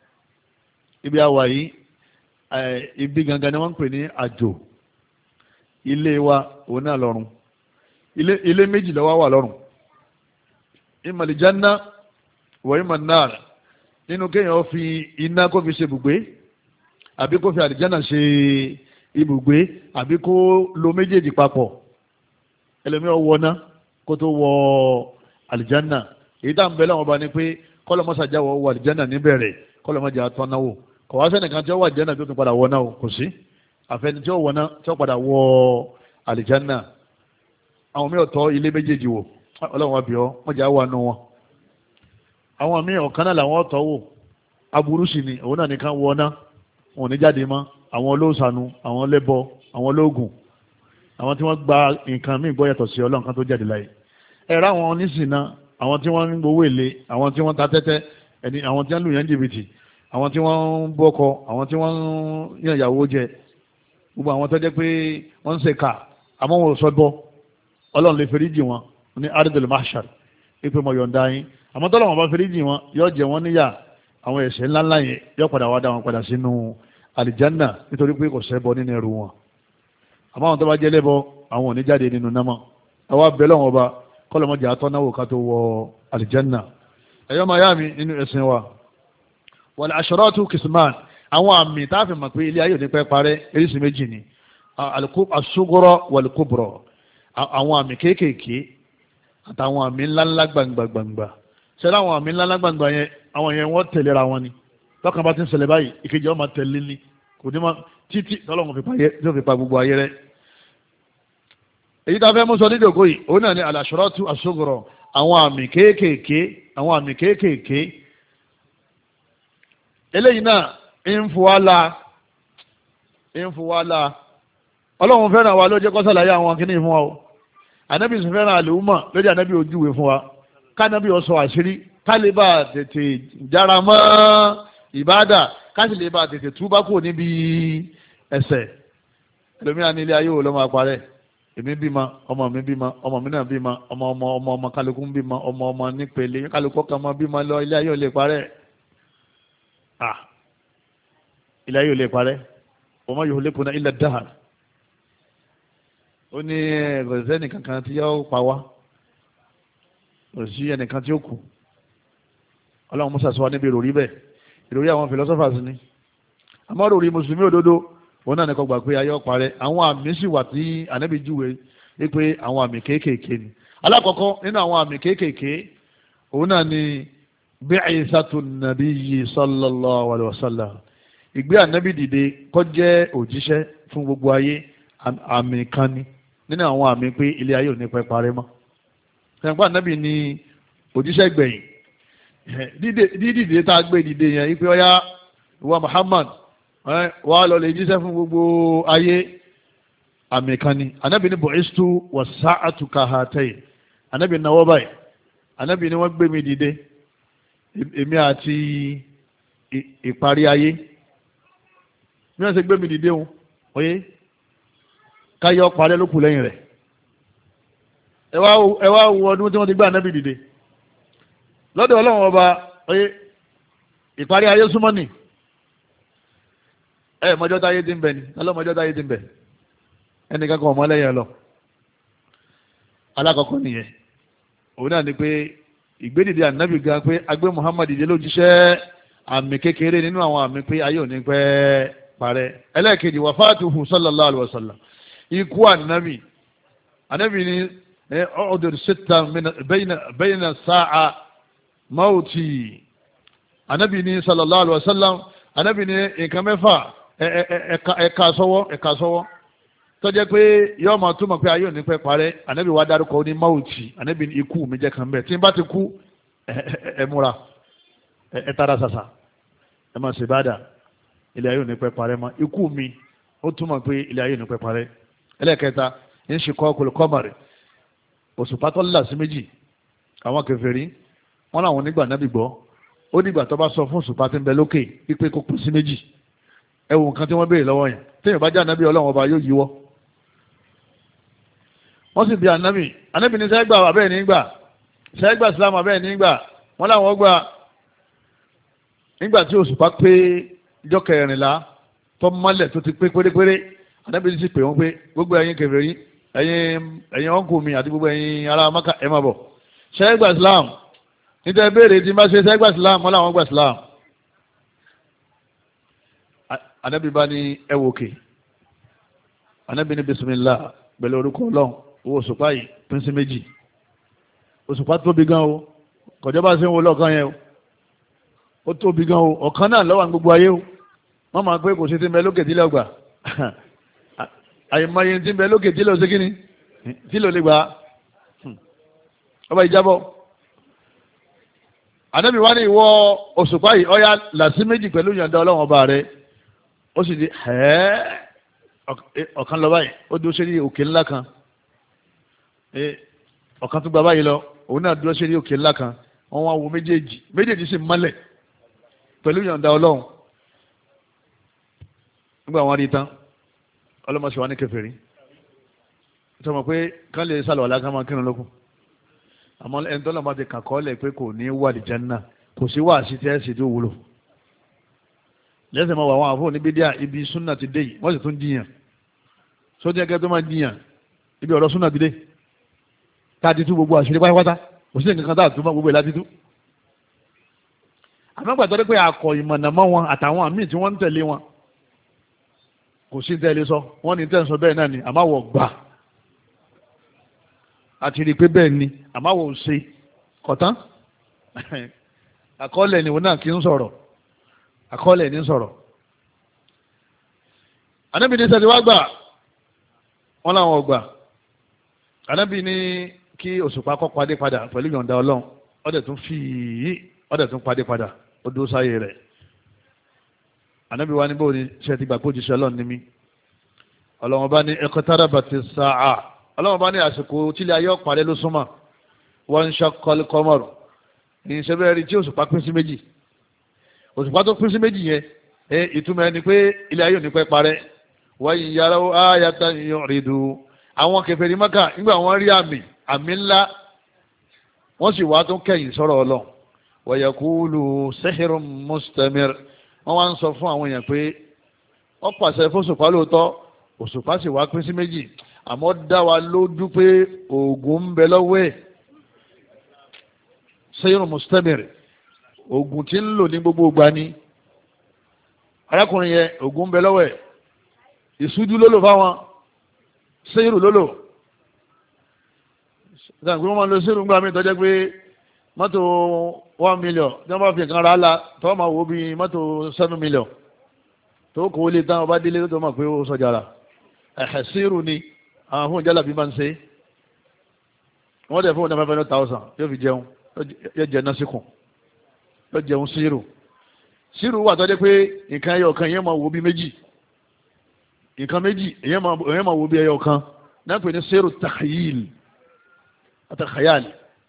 ibi àwà yìí ibi gangan ni wọ́n ń pè ní àjò ilé wa òun náà lọ́run ilé méjì ló wà lọ́run imma al-janna wa imma an-nar nínú kéèyàn fi iná kó fi ṣe ibùgbé àbí kó fi àlìjánà ṣe ibùgbé àbí kó lo méjèèjì papọ̀ ẹlòmíràn wọná kó tó wọ àlìjánà èyí tá à ń bẹ láwọn ọba ni pé kọ́lọ́mọ́sàjà wọ wọ àlìjánà níbẹ̀rẹ̀ kọ́lọ́mọ́jà tọ́náwó kọ̀ wá sẹ́nìkan tí ó wà àlìjánà tó tún padà wọ náà kò sí àfẹni tí ó wọ náà tí ó padà wọ àlìjánà àwọn mí ọ̀tọ̀ ilé méjèèjì wò ọlọ́run àbíọ́ mọ́jà wà nù wọn àwọn mí ọ̀kan náà làwọn ọ̀tọ̀ wò aburú sì ni òun náà nìkan wọ náà wọn ò ní jáde mọ́ àwọn olóòsànù àwọn lẹ́bọ àwọn olóògùn àwọn tí wọ́n gba nǹkan míì gbọ́ yàtọ̀ sí ọlọ́run kan tó jáde láyé ẹ̀rọ àwọn oníṣìnà àwọn tí wọ́n ń gbowó èlé àwọn tí wọ́n ta tẹ́tẹ́ ẹni àwọn tí wọ́n lù yẹn jìbìtì àwọn tí wọ́n ń bọ́kọ àwọn tí wọ́n ń yàn ìyàwó jẹ gbogbo àwọn tó jẹ́ pé wọ́n ń ṣe kà àmọ́ wọn ò sọ bọ́ ọlọ́run lè feríjì wọn ní ardul mahshar ipe mọ̀ yọ̀ǹda yín àmọ́ tọ́lọ̀ wọn bá feríjì wọn yóò jẹ wọn níyà àwọn ẹ̀ṣẹ̀ ńláńlá yẹn yóò padà wá dá wọn padà sínú àlìjánà nítorí pé kò ṣẹbọ nínú ẹrù wọn àmọ́ àwọn tó bá jẹ́ lẹ́bọ àwọn ò ní jáde nínú námọ́ àwa bẹ̀ lọ́wọ́ ọba kọ́lọ́mọjà atọ́náwó ká tó wọ àlìjánà ẹ̀yọ́ máa yá mi nínú ẹ̀sìn wa wal asharatu kisman àwọn àmì táàfin mọ̀ pé ilé ayé ò ní pẹ́ parẹ́ eréṣin méjì ni as-sughra wal kubra àwọn àmì kéékèèké àtàwọn àmì ńláńlá gbàngbàngbà ṣẹlẹ̀ àwọn àmì ńláńlá gbàngbà yẹn àwọn yẹn wọ́n tẹ̀léra wọn ni lọ́kàn bá ti ń ṣẹlẹ̀ báyìí ìkejì ọmọ tẹ̀lé ní kò ní máa títí tọ́lọ́run fi pa gbogbo ayé rẹ̀ èyí tá a fẹ́ mú sọ nídìí òkú yìí òun náà ni al-asharatu as-sughra àwọn àmì kéékèèké àwọn àmì kéékèèké eléyìí náà ń fu wá la ń fu wá la ọlọ́run fẹ́ràn wa ló jẹ́ kó ṣàlàyé àwọn kìíní fún wa o ànábì sì fẹ́ràn àlùmọ̀ lójú ànábì ojúwe fún wa kánábì ó sọ àṣírí ká lè bá tètè jára mọ́ ìbádà ká sì lè bá tètè túbá kò níbi ẹ̀ṣẹ̀ ẹlòmíràn ní ilé ayé wo ló máa parẹ́ èmi bímọ ọmọ mi bímọ ọmọ mi náà bímọ ọmọ ọmọ ọmọ ọmọ kálukú ń bímọ ọmọ ọmọ nípele kálukú kan mọ bímọ lọ ilé ayé ò lè parẹ́ ah ilé ayé ò lè parẹ́ ọmọ yòó lékun náà ilẹ̀ dáhà ó ní ẹ̀rọ̀sẹ́ nìkan kan tí yóò pa wá òsì ẹnìkan tí ó kù ọlọ́run musa sọ wá níbi ìròrí bẹ́ẹ̀ ìròrí àwọn philosophers ni àmọ́ ìròrí mùsùlùmí òdodo òun náà nìkan gbà pé ayé ọ̀pá rẹ̀ àwọn àmì sì wà tí ànábì júwe pé àwọn àmì kéékèèké ni alákọ̀ọ́kọ́ nínú àwọn àmì kéékèèké òun náà ni bi'ithatu nabiyyi sallallahu alaihi wasallam ìgbé ànábì dìde kó jẹ́ òjíṣẹ́ fún gbogbo ayé àmì kan ni nínú àwọn àmì pé ilé ayé ò ní pẹ́ parẹ́ mọ́ ṣẹ̀ǹpá ànábì ni òjíṣẹ́ gbẹ̀yìn dídìde tá a gbé dìde yẹn ipe ọya ìwà Muhammad wà á lọ lè jíṣẹ́ fún gbogbo ayé àmì kan ni ànábì ní bu'istu was-sa'atu kahatayn ànábì náwó báyìí ànábì ni wọ́n gbé mi dìde èmi àti ìparí ayé bí wọ́n ṣe gbé mi dìde wọn oyé káyọ̀ parẹ́ ló kù lẹ́yìn rẹ̀ ẹ wá wo ọdún tí wọ́n ti gbé ànábì dìde lọ́dọ̀ ọlọ́run ọba oyé ìparí ayé súnmọ́ nì ẹ mọ́jọ́ táyé ti ń bẹ ni ọlọ́mọjọ́ táyé ti ń bẹ ẹnìkan kan ọmọ lẹ́yìn lọ alákọ̀ọ́kọ́ nìyẹn òun náà ni pé ìgbédìde ànábì gan pé agbé Muhammad dìde lójíṣẹ́ àmì kékeré nínú àwọn àmì pé ayé ò ní pẹ́ parẹ́ ẹlẹ́ẹ̀kejì wafatuhu sallallahu alaihi wasallam ikú ànábì ànábì ni ọ̀dọ̀ síta bayna sáà mauti ànábì ni sallallahu alaihi wasallam ànábì ni nǹkan mẹ́fà ẹ̀ka sọ́wọ́ ẹ̀ka sọ́wọ́ tó jẹ́ pé yóò máa túmọ̀ pé ayé ò ní pẹ́ parẹ́ ànábì wa dárúkọ ní mauti ànábì ní ikú mi jẹ́ kan bẹ́ẹ̀ tí n bá ti kú ẹ múra ẹ tara sàṣà ẹ máa ṣe báàdà ilé ayé ò ní pẹ́ parẹ́ mọ́ ikú mi ó túmọ̀ pé ilé ayé ò ní pẹ́ parẹ́ ẹlẹ́ẹ̀kẹta ń ṣe kọ́ kọlù kọ́mọ̀rì òṣùpá tó là sí méjì àwọn kèfèrí wọn làwọn onígbà nábì gbọ́ ó nígbà tó bá sọ fún òṣùpá tí ń bẹ lókè pípé kó kù sí méjì ẹ wo nǹkan tí wọ́n béèrè lọ́wọ́ yẹn téèyàn bá jẹ́ ànábì ọlọ́run ọba yóò yíwọ́ wọ́n sì bí ànábì ànábì ní sẹ́gbà abẹ́ẹ̀ nígbà sẹ́gbà islam abẹ́ẹ̀ nígbà wọ́n láwọn gbà nígbà tí òṣùpá pé ìjọ kẹrìnlá tó mọ́lẹ̀ tó ti pé pérépéré ànábì ti pè wọ́n pé gbogbo ẹ̀yin kèfèrí ẹ̀yin ẹ̀yin ọ̀nkù mi àti gbogbo ẹ̀yin ará Mákà ẹ̀ máa bọ̀ ṣẹ́gbà Islam níta béèrè tí bá ṣe ṣẹ́gbà Islam wọ́n láwọn gbà Islam ànábì bá ní ẹwọ òkè ànábì ní bismillah pẹ̀lú orúkọ Ọlọ́run owó òṣùpá yìí pín sí méjì òṣùpá tóbi gan o kọjọba sí ń wo lọ́ọ̀kan yẹn o ó tóbi gan o ọ̀kan náà lọ́wọ́ gbogbo ayé o wọ́n máa pé kò sí ti ń bẹ lókè tí lè gbà àyèmáyé ti ń bẹ lókè tí lè ṣe kíni tí lè gbà ọba ìjábọ̀ ànábì wá ní ìwọ òṣùpá yìí ọ̀yà làásì méjì pẹ̀lú ìyọ̀ǹda Ọlọ́run ọba rẹ̀ ó sì di ẹ̀ẹ́ ọ̀kan lọ báyìí ó dúró sí òkè ńlá kan ọ̀kan tó gba báyìí lọ òun náà dúró sí òkè ńlá kan wọ́n wá wo méjèèjì méjèèjì sì mọ́lẹ̀ pẹ̀lú ìyọ̀ǹda Ọlọ́run nígbà wọn rí tán ọlọ́mọṣẹ́ wa ní kèfèrí tó mọ̀ pé kán lè sálọ̀ ọ̀la kán máa kírun lókun àmọ́ ẹni tó lọ́mọ ti kàkọ́ọ́lẹ̀ pé kò ní wà ní Jánnà kò sí wà sí tẹ́ẹ̀sì tó wúlò lẹ́sẹ̀ máa wà wọn àfọ̀ níbi díà ibi súnà ti dé yìí wọ́n sì tún jiyàn sójú ẹgẹ́ tó máa jiyàn ibi ọ̀rọ̀ súnà ti dé tá a ti tú gbogbo àṣírí pátápátá kò sí nǹkan kan tá a tún mọ́ gbogbo ẹ̀ láti tú àmọ́ gbàtọ́ dé pé akọ ìmọ̀nà mọ́ wọn àtàwọn míì tí wọ́n ń tẹ̀lé wọn kò sí tẹ́lẹ̀ sọ wọ́n ní tẹ́sán bẹ́ẹ̀ náà ni àmáwọ̀ gbà àti rí i pé bẹ́ẹ̀ ni àmáwọ̀ ò ṣe kọ̀tán àkọọ́lẹ̀ ni òun náà kì í sọ̀rọ̀ àkọọ́lẹ̀ ní sọ̀rọ̀ anábì ní sẹ́ni wá gbà wọ́n láwọn ọgbà anábì ní kí òṣùpá kọ́ padé padà pẹ̀lú ìyọ̀ǹda Ọlọ́run ọdẹ tún fi yí ọdẹ tún padé padà ó dúró sáyé rẹ̀ anábì wá ní bóun ní ṣe ti gbà pé òjíṣẹ́ Ọlọ́run ní mí Ọlọ́run bá ní iqtarabati sa'a Ọlọ́run bá ní àsìkò tílé ayé ọ̀pàdé ló súnmọ́ wọ́n ń shaqqal qamar ní ìṣẹ́bẹ̀rẹ̀ rí tí òṣùpá pín sí méjì òṣùpá tó pín sí méjì yẹn ẹ ìtumọ̀ ẹni pé ilé ayé ò ní pẹ́ parẹ́ wa in yaraw ayatan yu'ridu àwọn kèfèrí Mákà nígbà wọ́n rí àmì àmì ńlá wọ́n sì wá tó kẹ́yìn sọ̀rọ̀ Ọlọ́run wa yaqulu sihrun mustamir wọ́n wá ń sọ fún àwọn èèyàn pé wọ́n pàṣẹ fóṣùpá lóòótọ́ òṣùpá sì wá pín sí méjì àmọ́ dá wa lójú pé oògùn ń bẹ lọ́wọ́ ẹ̀ sihrun mustamir oògùn tí ń lò ní gbogbo ìgbà ni arákùnrin yẹn oògùn ń bẹ lọ́wọ́ ẹ̀ ìṣújú ló lò fáwọn sẹ́yìrù ló lò ìtàgbé wọn máa ń lo sẹ́yìrù ńgbà mí tọ́jẹ́ pé mọ́tò one million tí wọ́n bá fi nǹkan ra la tọ́wọ́ máa wò ó bí mọ́tò seven million tó kò ó lè tán ọba délé tó máa pé ó sọjà rà ẹ̀hẹ̀ sẹ́yìrù ni àwọn fún ìjálà bí máa ń ṣe wọ́n dẹ̀ fún ọ̀nà five hundred thousand yóò fi jẹun yóò jẹ náà síkùn yóò jẹun sẹ́yìrù sẹ́yìrù wà tọ́jẹ́ pé nǹkan ẹyọ kan yẹn máa wò ó bí méjì nǹkan méjì èyàn máa wo bí ẹyọ kan náà pè ní sẹ́rù takhayil àtàkàyàlì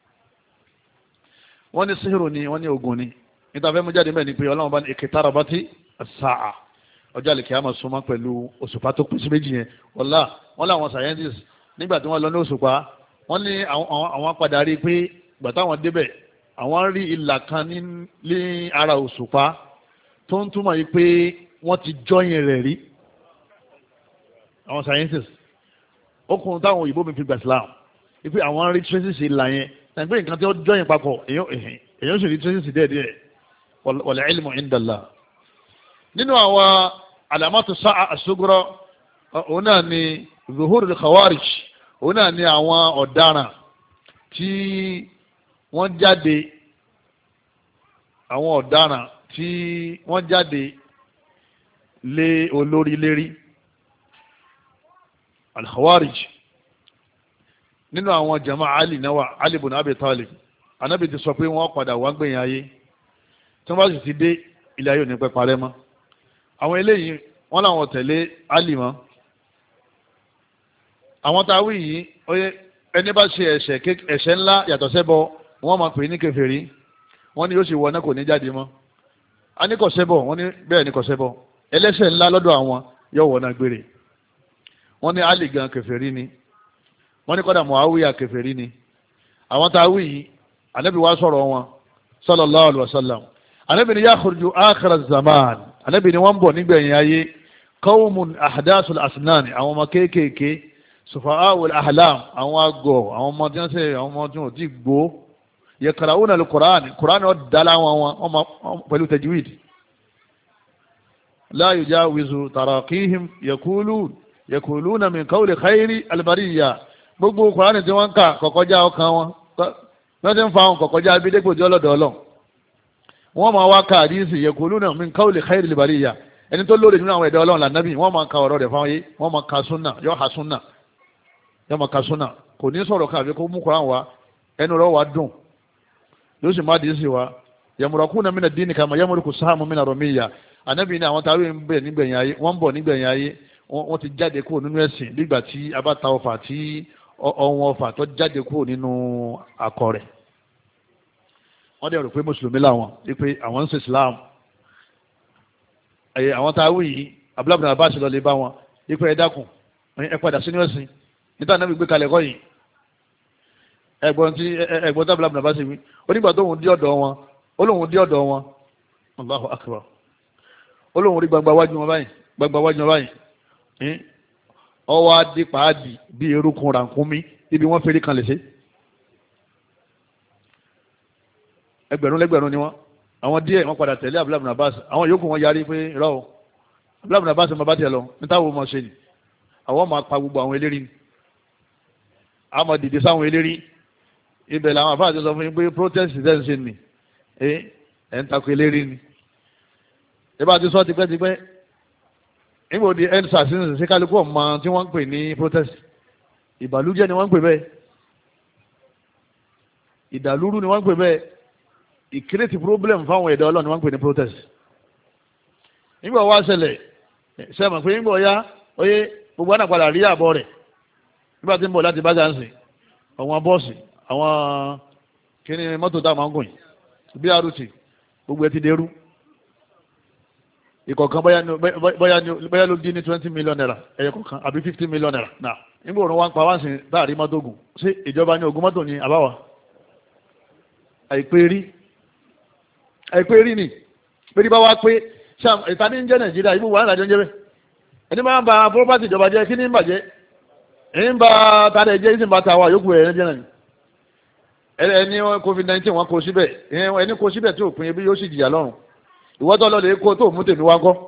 wọ́n ní sẹ́rù ni wọ́n ní ogun ni níta fẹ́ mú jáde mẹ́rin ni pé ọlọ́run bá ní iqtarabati as-sa'a ọjọ́ àlèkè àmọ́ súnmọ́ pẹ̀lú òṣùpá tó pín sí méjì yẹn wọ́lá wọ́n láwọn scientists nígbà tí wọ́n lọ ní òṣùpá wọ́n ní àwọn padà rí i pé ìgbà táwọn débẹ̀ àwọn rí ìlà kan ní ara òṣùpá tó ń túmọ̀ yìí pé wọ́n ti jọyìn rẹ̀ rí àwọn scientists ó kún táwọn òyìnbó mi fi gbà Islam wípé àwọn rí traces ìlà yẹn náà pé nǹkan tí ó jọyìn papọ̀ èèyàn sì rí traces díẹ̀díẹ̀ wal ilmu inda Allah. nínú àwọn alamatu sa'a as-sughra òun náà ni zuhurul khawarij òun náà ni àwọn ọ̀daràn tí wọ́n jáde àwọn ọ̀daràn tí wọ́n jáde lé olórí lérí al-khawarij nínú àwọn jama ali náwà ali ibn abi talib anábì ti sọ pé wọ́n padà wá gbẹ̀yìn ayé tí wọ́n bá sì ti dé ilé ayé ò ní pẹ́ parẹ́ mọ́ àwọn eléyìí wọ́n làwọn tẹ̀lé ali mọ́ àwọn tá a wí yìí oye ẹni bá ṣe ẹ̀ṣẹ̀ ẹ̀ṣẹ̀ ńlá yàtọ̀ sẹ́bọ wọ́n máa pè ní kèfèrí wọ́n ní yóò sì wọ náà kò ní jáde mọ́ a ní kò sẹ́bọ wọ́n ní bẹ́ẹ̀ ní kò sẹ́bọ ẹlẹ́ṣẹ̀ ńlá lọ́dọ̀ àwọn yóò wọ náà gbére wọ́n ní Ali gan kèfèrí ni wọ́n ní kọ́dà Muawiya kèfèrí ni àwọn tá a wí yìí Ànábì wá sọ̀rọ̀ wọn sallallahu alaihi wasallam Ànábì ní yakhruju akhir zaman Ànábì ní wọ́n bọ̀ nígbẹ̀yìn ayé qawmun ahdathul asnan àwọn ọmọ kéékèèké sufa'ul ahlam àwọn àgọ̀ àwọn ọmọ tí wọ́n ṣe àwọn ọmọ tí wọ́n ti gbó yaqra'una al-Qur'an Qur'an ó dala wọn wọn pẹ̀lú tajwid la yujawizu taraqihim yaqulun yaquluna min qawli khayri al-bariyya gbogbo Qur'an tí wọ́n kà kọ̀kọ́já ọkàn wọn wọ́n ti ń fa àwọn kọ̀kọ́já abídégbòjì ọlọ́dọ̀ ọlọ́run wọ́n máa wá ka àdísì yaquluna min qawli khayri al-bariyya ẹni tó lóore nínú àwọn ẹ̀dá ọlọ́run lànàbí wọ́n máa ka ọ̀rọ̀ rẹ̀ fáwọn yé wọ́n máa ka súnà yóò ha súnà yóò máa ka súnà kò ní sọ̀rọ̀ kan àbí kó mú Qur'an wá ẹnu rẹ̀ wá dùn yóò sì má àdísì wá yamurakuna mina dini kama yamuruku sahamu mina romiyya ànábì ní àwọn táwé ń bẹ̀ nígbẹ̀yìn ayé wọ́n ń bọ̀ nígbẹ̀yìn ayé wọ́n ti jáde kúrò nínú ẹ̀sìn nígbà tí a bá ta ọfà tí ọ̀wọ́n ọfà tó jáde kúrò nínú akọ rẹ̀ wọ́n dẹ̀ rò pé mùsùlùmí làwọn wípé àwọn ń ṣe Islam àwọn táwé yìí abúlábùnà abáṣe lọ lè bá wọn wípé ẹ dákun ẹ padà sínú ẹ̀sìn níta náà gbé kalẹ̀ kọ́ yìí ẹ̀gbọ́n tí ẹ̀gbọ́n tí abúlábùnà abáṣe wí onígbà tó ń dí ọ̀dọ̀ wọn ó lóun dí ọ̀dọ̀ wọn Allahu akbar ó lóun rí gbangba wájú wọn báyìí gbangba wájú wọn báyìí ọwọ́ adé pàádì bí erukun rànkúnmí ibi wọ́n fẹ́rí kan lè ṣe ẹgbẹ̀rún lẹ́gbẹ̀rún ni wọ́n àwọn díẹ̀ wọ́n padà tẹ̀lé abúlábùnà abáṣe àwọn yòókù wọn yarí pé rọ́ o abúlábùnà abáṣe máa bá tiẹ̀ lọ nítawọ̀ ọmọ ṣe ni àwọn máa pa gbogbo àwọn eléri ni a máa dìde sáwọn eléri ibẹ̀ làwọn afáàjọ sọ fún yín pé protest ṣe ń ṣe ni ẹ ẹ̀ ń takò eléri ni ẹ bá ti sọ tipẹ́tipẹ́ nígbà òdi endsars ní ṣe kálukú ọ̀ma tí wọ́n ń pè ní protest ìbàlújẹ́ ni wọ́n ń pè bẹ́ẹ̀ ìdàlúrú ni wọ́n ń pè bẹ́ẹ̀ ìkírètì problem fáwọn ẹ̀dá ọlọ́run ni wọ́n ń pè ní protest nígbà wá ṣẹlẹ̀ sẹ́mọ̀ pé nígbà ọ̀yá oyé gbogbo àná padà rí àbọ̀ rẹ̀ nígbà tí ń bọ̀ láti bá jáǹsì àwọn bọ́ọ̀sì àwọn kíní mọ́tò tá a máa ń gùn yìí bí arúti gbogbo ẹ ti dẹrú ìkọ̀ọ̀kan bóyá ló dín ní twenty million naira ẹ̀yẹ kọ̀ọ̀kan àbí fifty million naira náà nígbà òun wá ń pa wá sí táàrí mọ́tò gùn sí ìjọba ní ogún mọ́tò ní àbáwá àìpé rí àìpé rí ni pé ní bá wá pé ìta ní ń jẹ́ Nàìjíríà ibú wà nílàjọ́ ń jẹ́ bẹ́ẹ̀ ẹni máa ń ba property ìjọba jẹ́ kí ní ń bàjẹ́ ẹni ń ba tàdé jẹ́ ìsìn bá ta wà yókù ẹ̀ ẹni jẹ́ náà ẹni covid nineteen wọn kó síbẹ̀ ẹni kó síbẹ̀ tí òpin ebi yóò sì jìyà lọ́rùn ìwọ́tọ̀ lọ lè kó tó mú tèmi wá kọ́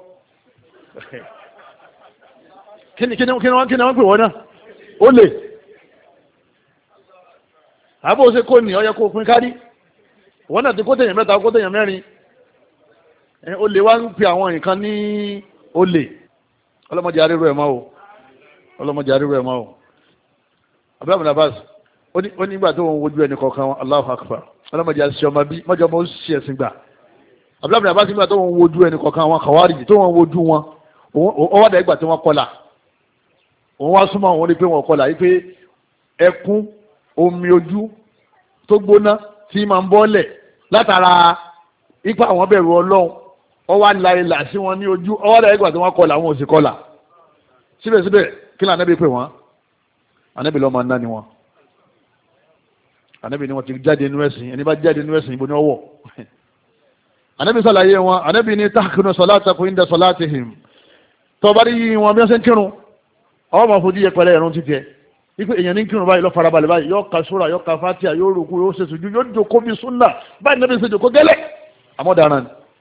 kí ni wọ́n pè wọ́n náà ó lè àbó ṣe kó ní ọyẹ kó pín kárí wọ́n náà ti kó tèèyàn mẹ́ta kó tèèyàn mẹ́rin ó lè wá ń pè àwọn nǹkan ní ó lè ọlọ́mọdé arírò ẹ̀ máa o ọlọ́mọdé arírò ẹ̀ máa o abúlé abúlé ó nígbà tó wọn wojú ẹni kọ̀ọ̀kan Allahu Akbar ọlọ́mọdé àṣìṣe ọmọ bí mọ́jọ́ mọ́ ó sì ẹ̀sìn gbà abúlábìnrin àbá sí nígbà tó wọn wojú ẹni kọ̀ọ̀kan àwọn kàwárìjì tó wọn wojú wọn ọwọ́ dẹ̀ ìgbà tí wọ́n kọlà òun wá súnmọ́ wọn rí pé wọ́n kọlà yìí pé ẹkún omi ojú tó gbóná tí máa ń bọ́lẹ̀ látara ipa àwọn bẹ̀rù ọlọ́run ọwọ́ ńlá ilà sí wọn ní ojú ọwọ́ dẹ̀ ìgbà tí wọ́n kọlà wọn ò sì kọlà síbẹ̀síbẹ̀ kí ni ànábì pè wọ́n ànábì lọ́ọ́ máa ń ná ni wọn ànábì ni wọ́n ti jáde inú ẹ̀sìn ẹni bá jáde inú ẹ̀sìn ibo ni ọwọ́ anabi sàlàyé wọn anabi ní tahkinu salatakum inda salatihim tó bá rí wọn bí wọ́n ṣe ń kírun ọwọ́ máa fojú yẹpẹrẹ ẹ̀rùn títí ẹ wípé èèyàn ní kírun báyìí lọ farabalẹ̀ báyìí yóò ka sura yóò ka fatia yóò rúkú yóò ṣe sùjú yóò jòkó bí súnà báyìí nàbí ṣe jòkó gẹ́lẹ́ àmọ́dáran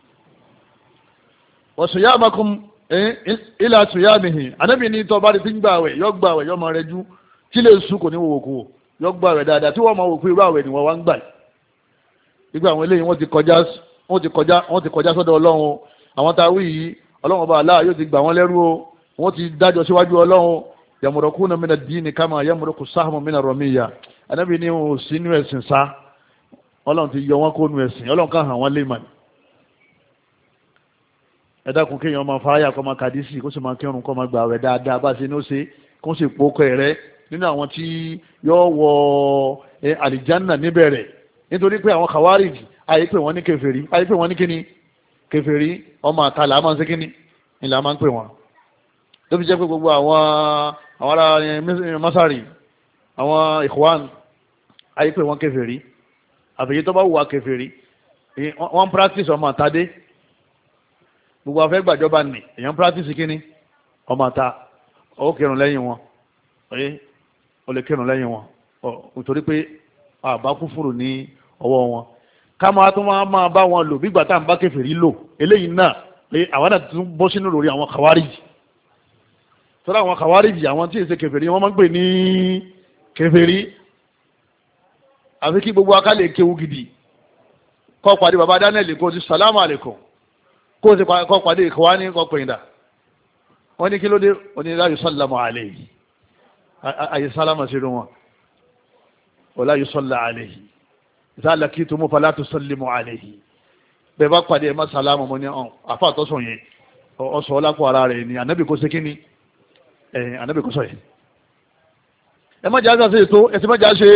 wa siyamakum ila siyamihi anabi ní tó bá rí tí ń gbààwẹ̀ yóò gbààwẹ̀ yóò máa rẹjú tí lè sùn kò ní wò kú yóò gbààwẹ̀ dáadáa tí wọ́n máa wò pé irú àwẹ̀ ni wọ́n wá ń gbà nígbà àwọn eléyìí wọ́n ti kọjá wọ́n ti kọjá wọ́n ti kọjá sọ́dọ̀ ọlọ́run àwọn tá a wí yìí ọlọ́run ọba aláà yóò ti gbà wọ́n lẹ́rú o wọ́n ti dájọ́ síwájú ọlọ́run yamurukuna mina dini kama yamuruku sahmu mina romiya anabi ni o sí inú ẹ̀sìn sá ọlọ́run ti yọ wọ́n kó nu ẹ̀sìn ọlọ́run kan hàn wọ́n lé mà ní. ẹ dákun kéèyàn máa fáyà kó máa kàdísì kó sì máa kírun kó máa gbà rẹ̀ dáadáa bá ṣe ní ó ṣe kó sì pokọ rẹ̀ nínú àwọn tí yóò wọ àlìjánà níbẹ̀rẹ̀ nítorí pé àwọn kàwárìjì ayé pé wọ́n ní kèfèrí ayé pé wọ́n ní kíni kèfèrí ọmọ àtàlà máa ń ṣe kíni ìlà máa ń pè wọ́n tó fi jẹ́ pé gbogbo àwọn àwọn ará masari àwọn ikhwan ayé pé wọ́n kèfèrí àfẹ́yí tó bá wùwà kèfèrí wọ́n practice ọmọ àtàdé gbogbo afẹ́ gbàjọba nì èèyàn practice kíní ọmọ àta ó kírun lẹ́yìn wọn ó lè kírun lẹ́yìn wọn nítorí pé àbá kúfùrù ní ọwọ́ wọn ká máa tún máa bá wọn lò bí ìgbà tá à ń bá kèfèrí lò eléyìí náà àwọn náà tún bọ́ sínú lórí àwọn kàwárìjì tọ́lá àwọn kàwárìjì àwọn tí èsè kèfèrí wọ́n máa ń pè ní kèfèrí àfi kí gbogbo akálẹ̀ kéwú gidi kọ́ pàdé baba Daniel kó ti sàlámù àlèkùn kó ti kọ́ pàdé ìkọwá ní kọ́ pẹ̀yìndà wọ́n ní kí ló dé onílá yóò sọ́lámù àlèyìí ayé sálámà sí wọn wọ́lá yóò sọ́lá àlèyìí ìsáàlá kí tó mú falá tó sọ́límù àlèyìí bẹ́ẹ̀ bá pàdé ẹ̀má sàlámù mọ́ ní àfà àtọ́sọ̀ yẹn ọ̀sọ̀ ọlápọ̀ ara rẹ̀ ni ànábì kó sé kíní ẹ̀yìn ànábì kó sọ yẹn ẹ má jà ṣe ètò ẹ ti má jà ṣe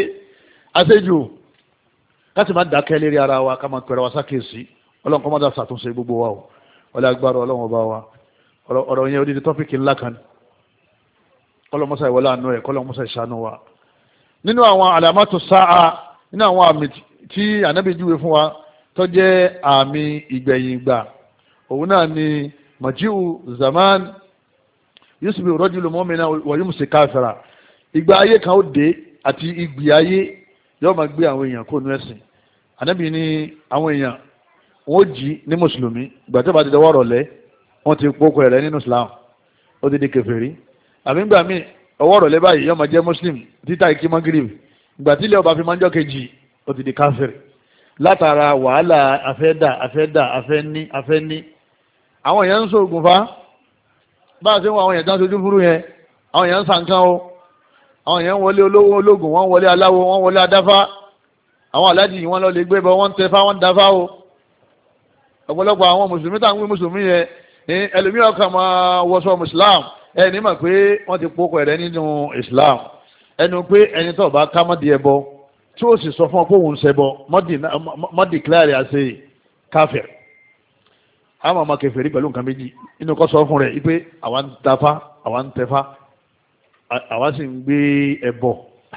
àṣejù láti má dákẹ́ lérí ara wa ká máa pẹ̀rẹ̀ wa sákèsí ọlọ́run kọ́ má dá ṣàtúnṣe gbogbo wa o ọlọ́ agbára ọlọ́run ọba wa ọ̀rọ̀ yẹn odidi tọ́pìkì ńlá kan kọ́lọ́ mọ́sá ìwọlá àánú ẹ̀ kọ́lọ́ mọ́sá ìṣàánú wa nínú àwọn àlàmátù sáà nínú àwọn àmì tí ànábì júwe fún wa tó jẹ́ àmì ìgbẹ̀yìn ìgbà òun náà ni majiu zaman yusufu rọ́jùlù mọ́mìnà wọ̀nyúmùsì káfíra ìgbà ayé kan ó dé àti ìgbì ayé yóò máa gbé àwọn èèyàn kó nu ẹ̀sìn ànábì ní àwọn èèyàn wọn ó jí ní mùsùlùmí ìgbà tó bá ti dọwọ́ rọ̀lẹ́ wọ́n ti pókò rẹ̀ nínú islam ó ti di kèfèrí àbí ńgbà míì ọwọ́ rọ̀lẹ́ báyìí yóò máa jẹ́ muslim títà ìkí magrib ìgbà tí ilé ọba fi máa ń jọ́ kejì ó ti di káfíìrì látara wàhálà afẹ́dà afẹ́dà afẹ́ní afẹ́ní àwọn èèyàn ń sóògùn fa bá a ṣe ń wọ àwọn èèyàn tán sojú fúrú yẹn àwọn èèyàn ń sànkan o àwọn èèyàn ń wọlé olówó ológun wọ́n wọlé aláwo wọ́n wọlé adáfá àwọn aláàjì wọn lọ lè gbé bọ wọ́n ń tẹfá wọ́n ń dáfá o ọ̀pọ̀lọpọ̀ àwọn mùsùlùmí táwọn wí mùsùlùmí yẹn ẹlòmíràn kan máa wọṣọ islam ẹni mọ̀ pé wọ́n ti pokò ẹ̀rẹ́ nínú islam ẹnu pé ẹni tó bá ká mọ́dì ẹbọ tí ó sì sọ fún ọ pé òun ṣẹbọ mọ́dì kíláàrí àṣẹ káfíìr àwọn ọmọ kèfèrí pẹ̀lú nǹkan méjì inú kọ́ sọ fún rẹ̀ wípé àwa ń dáfá àwa ń tẹfá àwa sì ń gbé ẹbọ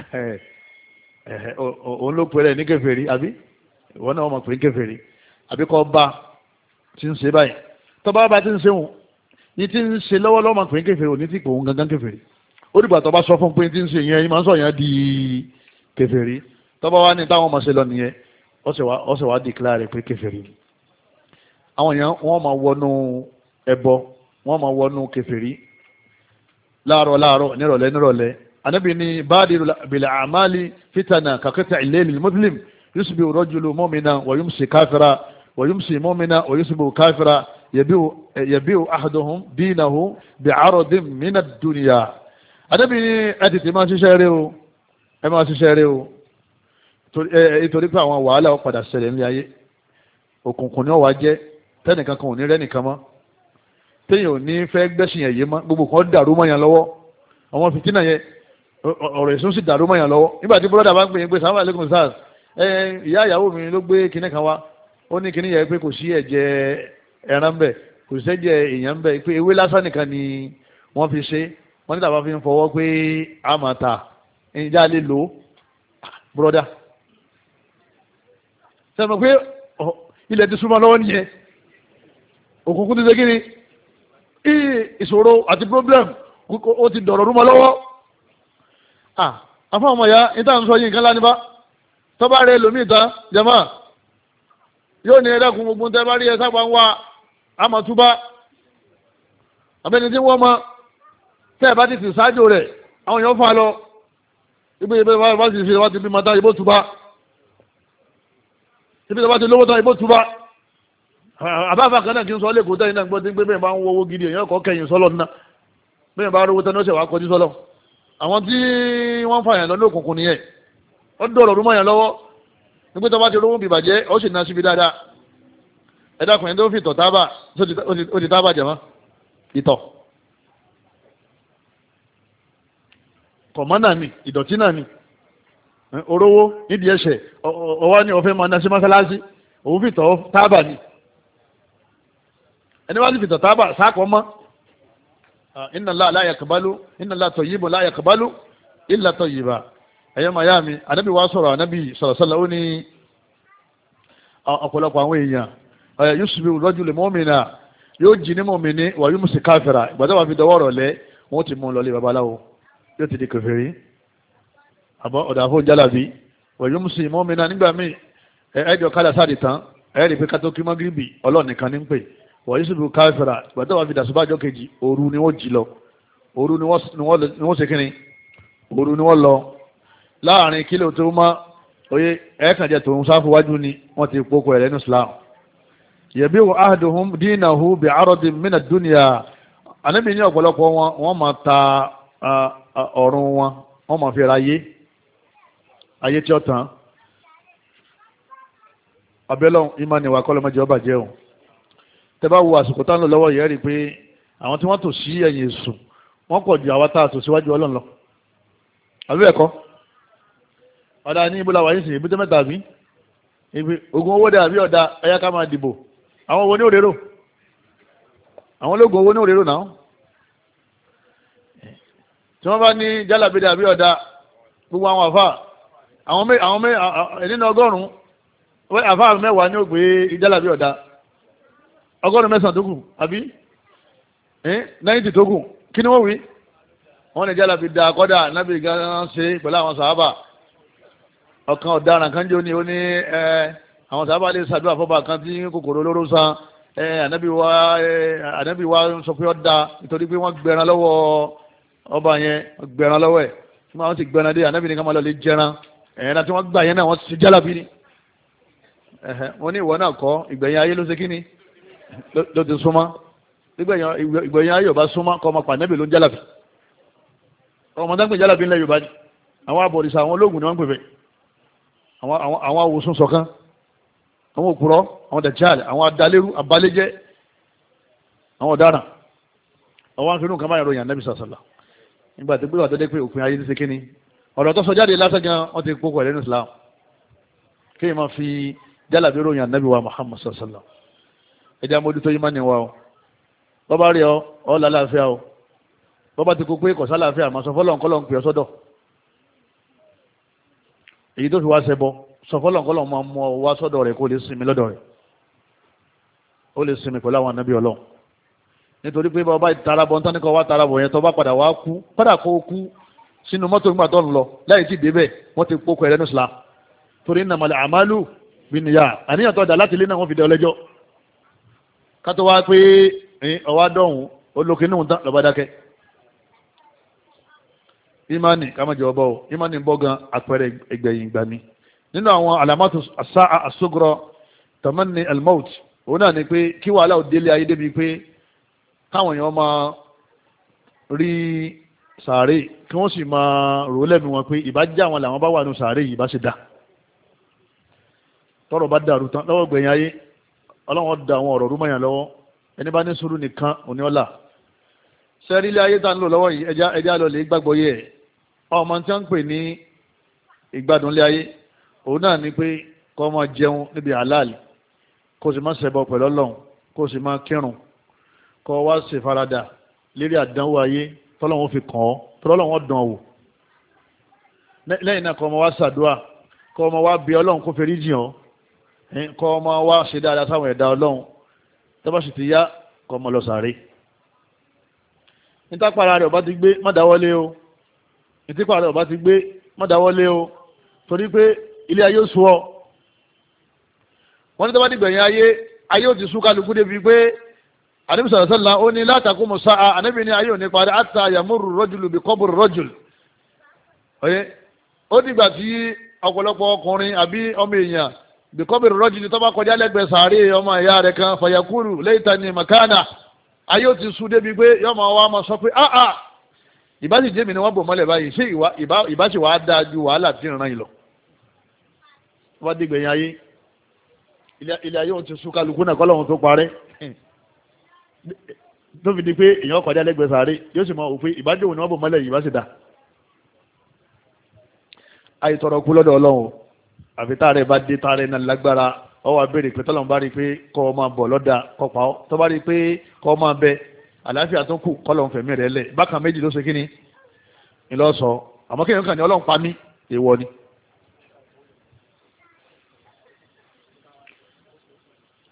òun ló pèrè ní kèfèrí àbí ìwọ náà wọ́n mọ̀ pé kèfèrí àbí kọ́ bá ti ń ṣe báyìí tọ́ba bá ti ń ṣe wọn ní ti ń ṣe lọ́wọ́lọ́wọ́ máa pè é kèfèrí òní ti pò ń gangan kèfèrí ó dìgbà tọ́ba sọ fún pé ti ń ṣe yẹn yìí máa ń sọ yẹn di kèfèrí tọ́ba wá ní táwọn máa ṣe lọ nìyẹn ó sì wá dìkláàrì pé kèfèrí àwọn èèyàn wọ́n máa wọnú ẹbọ wọ́n máa wọnú kèfèrí láàárọ̀ láàárọ̀ nírọ̀lẹ́ nírọ̀lẹ́ anábì ní badiru bil a'mali fitana kàkẹ́tà ìlẹ́lì muslim yusufu rajulu mu'mina wa yumsi káfíra wa yumsi mu'mina wa yusufu káfíra yabiu ahaduhum dinahu bi'aradin min ad-dunya anábì ní ẹ tètè máa ṣiṣẹ́ rẹ o ẹ máa ṣiṣẹ́ rẹ o nítorí pé àwọn wàhálà ó padà ṣẹlẹ̀ ní ayé òkùnkùn ni ó wá jẹ́ tẹ́nìkan kan ò ní rẹ́nìkan mọ́ téèyàn ò ní fẹ́ gbẹ́sìn ẹ̀yẹ mọ́ gbogbo kan dàrú mọ́ yàn lọ́wọ́ àwọn fìtínà yẹn ọ̀rọ̀ ìsún sì dàrú mọ́ yàn lọ́wọ́ nígbà tí bọ́lọ́dà bá ń pè é pé sàmú alaikum sars ìyá ìyàwó mi ló gbé kinní kan wá ó ní kinní yẹn pé kò sí ẹ̀jẹ̀ ẹran bẹ̀ kò sí ẹ̀jẹ̀ èèyàn bẹ̀ pé ewé lásán nìkan ni wọ́n fi ṣe wọ́n ní tàbá fi ń fọwọ́ pé a máa ta ìjà lè lò ó bọ́lọ́dà sẹ́nu pé ilẹ̀ ti súnmọ́ lọ́wọ́ nìyẹn òkùnkùn ti ṣe kí ni ìṣòro àti problem ó ti dọ̀rọ̀ rúmọ lọ́wọ́ afọ́ ọmọ ya níta ń sọ yìí nǹkan lánìbá tọ́ba rẹ̀ lómi ìta jama yóò ní ẹ̀dẹ́kun gbogbo tẹ́ bá rí ẹ sábà ń wá àmọ̀túbá abẹ́ni tí wọ́n mọ tẹ́ ẹ bá ti fi ṣáájú rẹ̀ àwọn èèyàn fà lọ ibi ìbẹ́ bá ti fi wá ti bí mata ìbò túbá ibi ìbá ti lówó tán ìbò túbá àbáfà kan náà kí n sọ lẹ́kọ̀ọ́ tẹ́yìn náà gbọ́ tí pé bẹ́ẹ̀ bá ń wọ owó gidi èèyàn kọ́ kẹyìn sọ́lọ́ ná bẹ́ẹ̀ bá rówó tán ní ó ṣe wá kọjú sọ́lọ́ àwọn tí wọ́n fàyàn lọ ní òkùnkùn nìyẹn ó dọ̀rọ̀ rúmọ̀ yàn lọ́wọ́ nígbà tó bá ti rówó bìbàjẹ́ ó sì ná síbi dáadáa ẹ̀dá kùnrin tó fi tọ̀ tábà ó ti tábà jẹ̀mọ́ ìtọ̀ kọ̀mọ́ náà ni ìdọ̀tí náà ni orówó nídìí ẹ̀ṣẹ̀ ọwọ́ ni ọ̀fẹ́ máa ná sí mọ́sálásí òun fi tọ̀ tábà ni ẹni wá sí fi tọ̀ tábà sáàkọ̀ mọ́ inna Allah la yaqbalu inna Allah tayyibun la yaqbalu illa tayyiba ẹ̀yọ́ mayami anábì wá sọ̀rọ̀ anábì sọ̀rọ̀sọ̀lá ó ní ọ̀pọ̀lọpọ̀ àwọn èèyàn yusufu rajul mu'mina yóò jí ní mọ̀mìnì wà yóò mú sí káfíra ìgbàdá wà fi dọwọ́ rọ̀ lẹ́ wọ́n ti mú un lọlé babaláwo yóò ti di kèfèrí àbọ̀ ọ̀dà fún jálàbí wà yóò mú sí mọ̀mìnà nígbà míì ẹ̀ẹ́dọ̀ kálá sáàdì tán ẹ̀ẹ́dì pé kátó kí mọ́gìrìbì ọlọ́ọ̀ nìkan ní ń pè wà yusufu káfíra ìgbàdá wà fi dàsúbàjọ́ kejì òru ni wọ́n jí lọ òru ni wọ́n ṣe kíni òru ni wọ́n lọ láàrin kílò tó má oyé ẹ̀ẹ́kànjẹ́ tòun sáfù wájú ni wọ́n ti pókò ẹ̀rẹ́ ní Islam yẹ̀bí wọ́n ahaduhum dinahu bi aradin min ad-dunya anábì ní ọ̀pọ̀lọpọ̀ wọn wọ́n máa ta ọ̀run wọn wọ́n máa fi ra ayé ayé tí ó tán abẹ́lọ́ ìmánìwá kọ́lọ́mọdé ọba jẹun tẹ́ bá wo àsìkò tá ń lò lọ́wọ́ yẹ́ rí i pé àwọn tí wọ́n tò sí ẹ̀yìn èṣù wọ́n pọ̀ ju àwa tá a tò síwájú Ọlọ́run lọ àbí ẹ̀kọ́ ọ̀dà ní ibùdó àwọn ìsìn ìbúté mẹ́ta bí ibi ogun owó dà bí ọ̀dà ẹ̀yà ká máa dìbò àwọn owó ní òrérò àwọn ológun owó ní òrérò náà tí wọ́n bá ní jálàbí dà bí ọ̀dà gbogbo àwọn àfà àwọn mẹ́ àwọn mẹ́ nínú ọgọ́rùn-ún àfà mẹ́wàá ní ògbé jálàbí ọ̀dà ọgọ́rùn-ún mẹ́sàn-án tó kù àbí náírà tó kù kí ni wọ́n wí wọ́n ní jálàbí dà kọ́dà nábì gan ṣe pẹ̀lú àwọn sàhábà ọ̀kan ọ̀daràn kan jẹ́ ó ní ó ní àwọn sàhábà lè ṣàdúrà fọ́ba kan tí kòkòrò olóró san ànábì wa ànábì wa sọ pé ó da nítorí pé wọ́n gbẹran lọ́wọ́ ọba yẹn gbẹran lọ́wọ́ ẹ̀ tí wọ́n ti gbẹran dé ànábì ní ká máa lọ lè jẹran ẹ̀yẹn náà tí wọ́n gbà yẹn náà wọ́n ti jálàbí ni wọ́n ní ìwọ náà kọ́ ìgbẹ̀yìn ayé ló ṣe kí ni ló ti súnmọ́ ìgbẹ̀yìn ayé ọba súnmọ́ kọ́ ọmọ pàǹdẹ́bì ló ń jálàbí ọmọ dáńgbè jálàbí ńlẹ̀ Yorùbá àwọn abọ̀rìṣà àwọn ológun ni wọ́n ń pèfẹ́ àwọn awòsùn ṣọ̀kan àwọn òpùrọ́ àwọn dàjáàlì àwọn adalérú abalẹ́jẹ́ àwọn ọ̀daràn àwọn akínú kan báyìí ròyìn ànábì sàṣàlà nígbà tí gbéwà tó dé pé òpin ayé ti ṣe kíní ọ̀rọ̀ tó sọ jáde lásán gan wọ́n ti kókò ẹ̀rẹ́ ní Islam kí ẹ máa fi jálàbí ròyìn ànábì wa Muhammad sàṣàlà ẹjẹ́ amójútó yìí má ní wa o bọ́bá rí ọ ọ lálàáfíà o bọ́bá ti kó pé kọ̀sá làáfíà máa sọ fọ́lọ́ nǹkan lọ́n pè ọ sọ́dọ̀ èyí tó fi wá ṣẹbọ sọ fọ́lọ́ nǹkan lọ́n máa mú ọ wá sọ́dọ̀ rẹ̀ kó lè sinmi lọ́dọ̀ rẹ̀ ó lè sinmi pẹ̀lú àwọn ànábì Ọlọ́run nítorí pé bọ́bá tarabọ̀ ń tánikọ́ wá tarabọ̀ yẹn tó bá padà wá kú padà kó kú sínú mọ́tò nígbà tó ń lọ láì tí débẹ̀ wọ́n ti pókò ẹ̀rẹ́ ní Islam torí innamal a'malu binniyat àníyàn tó dà láti ilé náà wọ́n fi dẹ ọlẹ́jọ́ ká tó wá pé ọwá dọ̀hún olókè náà tán lọ́ba dákẹ́ imani kàmájọ ọba o imani ń bọ́ gan àpẹẹrẹ ẹgbẹ̀yìn ìgbà ni nínú àwọn alamatu as-sa'a as-sughra tamanni al-maut òun náà ni pé kí wàhálà ò délé ayé débi pé káwọn èèyàn máa rí sàárè kí wọ́n sì máa rò lẹ́nu wọn pé ìbájá àwọn làwọn bá wà nù sàárè yìí bá ṣe dá tọ́rọ̀ bá dàrú tán lọ́wọ́ gbẹ̀yìn ayé ọlọ́wọ́n da àwọn ọ̀rọ̀ rúmọ̀yàn lọ́wọ́ ẹni bá ní sùúrù nìkan òní ọ̀la sẹ́rí ilé ayé tá ń lò lọ́wọ́ yìí ẹja ẹja lọ lè gbàgbọ́ yẹ ọmọ tí wọ́n ń pè ní ìgbádùn ilé ayé òun náà ni pé kó máa jẹun níbi àlàálì kó sì máa ṣẹbọ pẹ̀lú Ọlọ́run kó sì máa kírun kó wá ṣe faradà lérí àdánwò ayé tọ́lọ́wọ́n fi kàn ọ́ tọ́lọ́wọ́n dàn wò lẹ́yìn náà kó máa wá ṣàdúrà kó máa wá bí Ọlọ́run kó fẹ́rí jìn ọ́ kó máa wá ṣe dáadáa sáwọn ẹ̀dá Ọlọ́run tó bá sì ti yá kó máa lọ sàárè nítàpàrà rẹ̀ ọba ti gbé má dáwọ́lé o nítàpàrà rẹ̀ ọba ti gbé má dáwọ́lé o torí pé ilé ayé oṣù ọ wọ́n ní tó bá dìgbẹ̀yìn ayé ayé ò ti sú kálukú débi pé ànábì sallallahu alaihi wasallam ó ní la taqumu sa'a ànábì ní ayé ò ní parí hatta yamurru rajulu bi qabri rajul ọ̀yẹ́ ó dìgbà tí ọ̀pọ̀lọpọ̀ ọkùnrin àbí ọmọ èèyàn bi qabri rajul tó bá kọjá lẹ́gbẹ̀ẹ́ sàárè ọmọ ìyá rẹ̀ kan fayaqulu laytani makana ayé ò ti sú débi pé yọ́ máa wá máa sọ pé ah ah ìbá sì jẹ́mi ni wọ́n bò mọ́lẹ̀ báyìí ṣé ìbá sì wàá dáa ju wàhálà tí ń ran yìí lọ. wọ́n bá dìgbẹ̀yìn ayé ilé ayé òun ti sú kálukú náà kọ́lọ́hún tó parẹ́ tó fi di pé èèyàn kọjá lẹ́gbẹ̀ẹ́ sàárè yóò sì mọ òfin ìbájọ́ òun ni wọ́n bò mọ́lẹ̀ yìí bá sì dá. ayé tọrọ kú lọ́dọ̀ Ọlọ́run àfi táàrẹ̀ bá dé táàrẹ̀ náà lágbára ọwọ́ abẹ́rẹ́ pé tọ́lọ́mù bá rí i pé kọ́ ọ máa bọ̀ lọ́dà kọ́pa ọ́ tọ́ bá rí i pé kọ́ ọ máa bẹ àlàáfíà tó kù kọ́ lọ́n fẹ̀mí rẹ̀ lẹ̀ bákan méjì ló ṣe kí ni ńlọ́sọ àmọ́ kéèyàn kàn ní Ọlọ́run pa mí èèwọ̀ ni.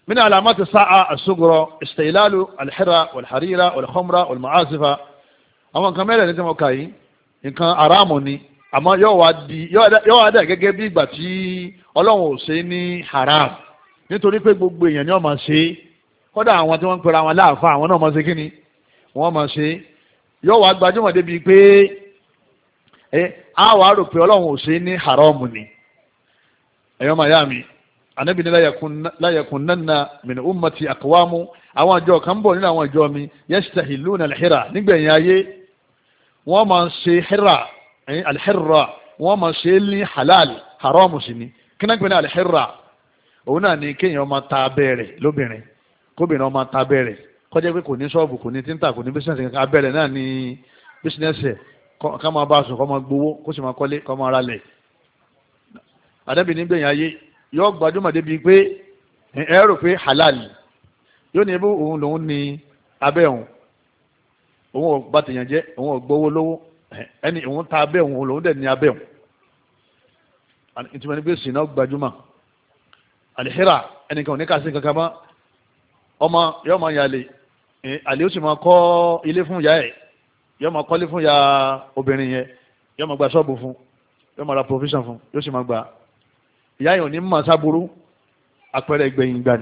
من علامات الساعة الصغرى استهلال الحرة والحريرة والخمر والمعازف àwọn kan mẹ́rẹ̀ ní tí wọ́n kà yìí nǹkan aráàmù ni àmọ́ yóò wá di yóò wá dà gẹ́gẹ́ bí ìgbà tí ọlọ́run ò ṣe ní haram nítorí pé gbogbo èèyàn ni wọ́n máa ṣe kódà àwọn tí wọ́n ń pera wọn láàfáà àwọn náà máa ṣe kíni wọ́n máa ṣe yóò wá gbajúmọ̀ débi pé ẹ á wà á rò pé ọlọ́run ò ṣe ní haram ni ẹ̀yọ́ máa yá mi anabi ni la yakunanna min ummati aqwamu àwọn àjọ kan bọ̀ nínú àwọn àjọ mi yastahilluna al-hira nígbẹ̀yìn ayé wọ́n máa ń ṣe hira al-hira wọ́n máa ṣe ní halal haram sí ni kí náà gbé ní al-hira òun náà ni kéèyàn máa ta abẹ́rẹ́ lóbìnrin kóbìnrin máa ta abẹ́rẹ́ kọjá pé kò ní ṣọ́ọ̀bù kò ní tíńtà kò ní bísíǹsì kankan abẹ́rẹ́ náà ní bísíǹsì ká máa bá a sùn kó máa gbowó kó sì máa kọ́lé kó máa ra lẹ̀ àdẹ́bì nígbẹ̀yìn ayé yóò gbajúmọ̀ débi pé ẹ rò pé halal yóò ní ibú òun lòun ní abẹ́ òun òun ò bá tèèyàn jẹ́ òun ò gbowó lówó ẹni òun ta abẹ́ òun lòun dẹ̀ ní abẹ́ òun ìtumọ̀ ní pé sìnà gbajúmọ̀ àlìhírà ẹnìkan ò ní kàṣí kankan mọ́ ọmọ yóò máa yàlè àlè ó sì máa kọ́ ilé fún ìyá ẹ̀ yóò máa kọ́lé fún ìyá obìnrin yẹn yóò máa gba ṣọ́ọ̀bù fún yóò máa ra provision fún yóò sì máa gba ìyá yìí ò ní mọ̀ sábúrú àpẹẹrẹ ìgbẹ̀yìn gbani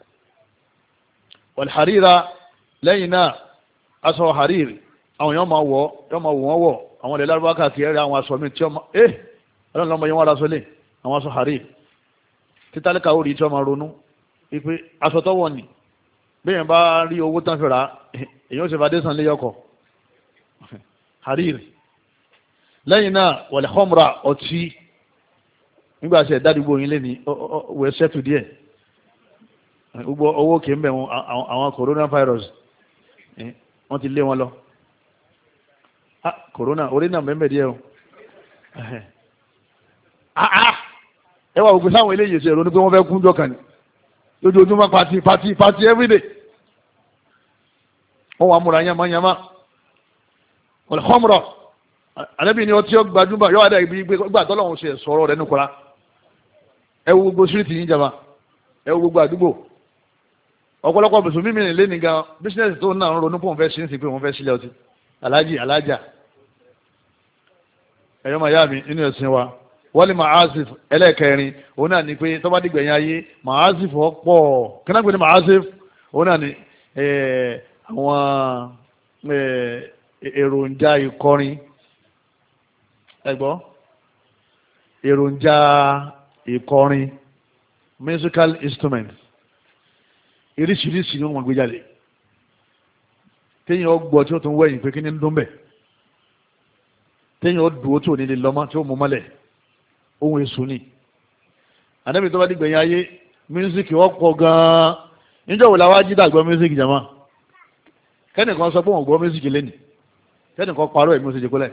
wal harira lẹ́yìn náà aṣọ hariri àwọn èèyàn máa wọ̀ yóò máa wọ̀ wọ́n wọ̀ àwọn ilẹ̀ lárúbá káàkiri ẹ̀rẹ́ àwọn aṣọ mi tí ọmọ ẹ́ ọlọ́run lọ́mọ yẹn wọ́n aṣọ lé àwọn aṣọ hariri títàlẹ́kà orí tí wọ́n máa ronú wípé aṣọ tọ́wọ́ ni bẹ́ẹ̀ bá rí owó tán fi rà èèyàn ṣe fàdé sàn lé yọkọ̀ hariri lẹ́yìn náà wal khamra ọtí nígbà tí ẹ̀dá àdúgbò yín lé ní wẹ̀ ṣẹ́tù díẹ̀ gbogbo owó kìí bẹ̀ wọn àwọn coronavirus wọ́n ti lé wọn lọ corona orí náà mẹ́mẹ́ díẹ̀ o ẹ wà gbogbo sáwọn eléyìí ṣe ronú pé wọ́n fẹ́ kúnjọ kan ní lójoojúmọ́ pati pati pati everyday wọ́n wà múra yamayama wal khamra ànábì ni ọtí ó gbajúmọ̀ yóò wá dà ibi gbà tọ́lọ́run ṣe sọ̀rọ̀ rẹ̀ nìkọ́ra ẹ wo gbogbo síríìtì yín jama ẹ wo gbogbo àdúgbò ọ̀pọ̀lọpọ̀ mùsùlùmí mi lé ní gan bísíǹsì tó náà ń ronú pé òun fẹ́ ṣe ń sìn pé òun fẹ́ sílẹ̀ ọtí alájì alájà ẹ̀yọ́ màá yá mi nínú ẹ̀sìn wa wọ́n lè màásìf ẹlẹ́ẹ̀kẹrin òun náà ni pé tọ́ba dìgbẹ̀yìn ayé màásìf ọ̀pọ̀ kínágbé ni màásìf òun náà ni àwọn èròjà ìkọrin ẹgbọ́ èròjà ìkọrin musical instrument iríṣiríṣi ni wọ́n gbé jáde téèyàn ó gbọ́ tí ó tún wẹ̀yìn pé kí ní ń dún bẹ̀ téèyàn ó dúró tí ò ní lè lọ́mọ tí ó mú mọ́lẹ̀ ohun èso ni ànábì tó bá dìgbẹ̀yìn ayé mísíkì ọ̀pọ̀ gan-an níjọ́ wò láwá jídà gbọ́ mísíkì jama kẹ́nìkan sọ pé wọ́n gbọ́ mísíkì lẹ́nì kẹ́nìkan parọ́ ẹ̀mí oṣù jẹ́kọ́lẹ̀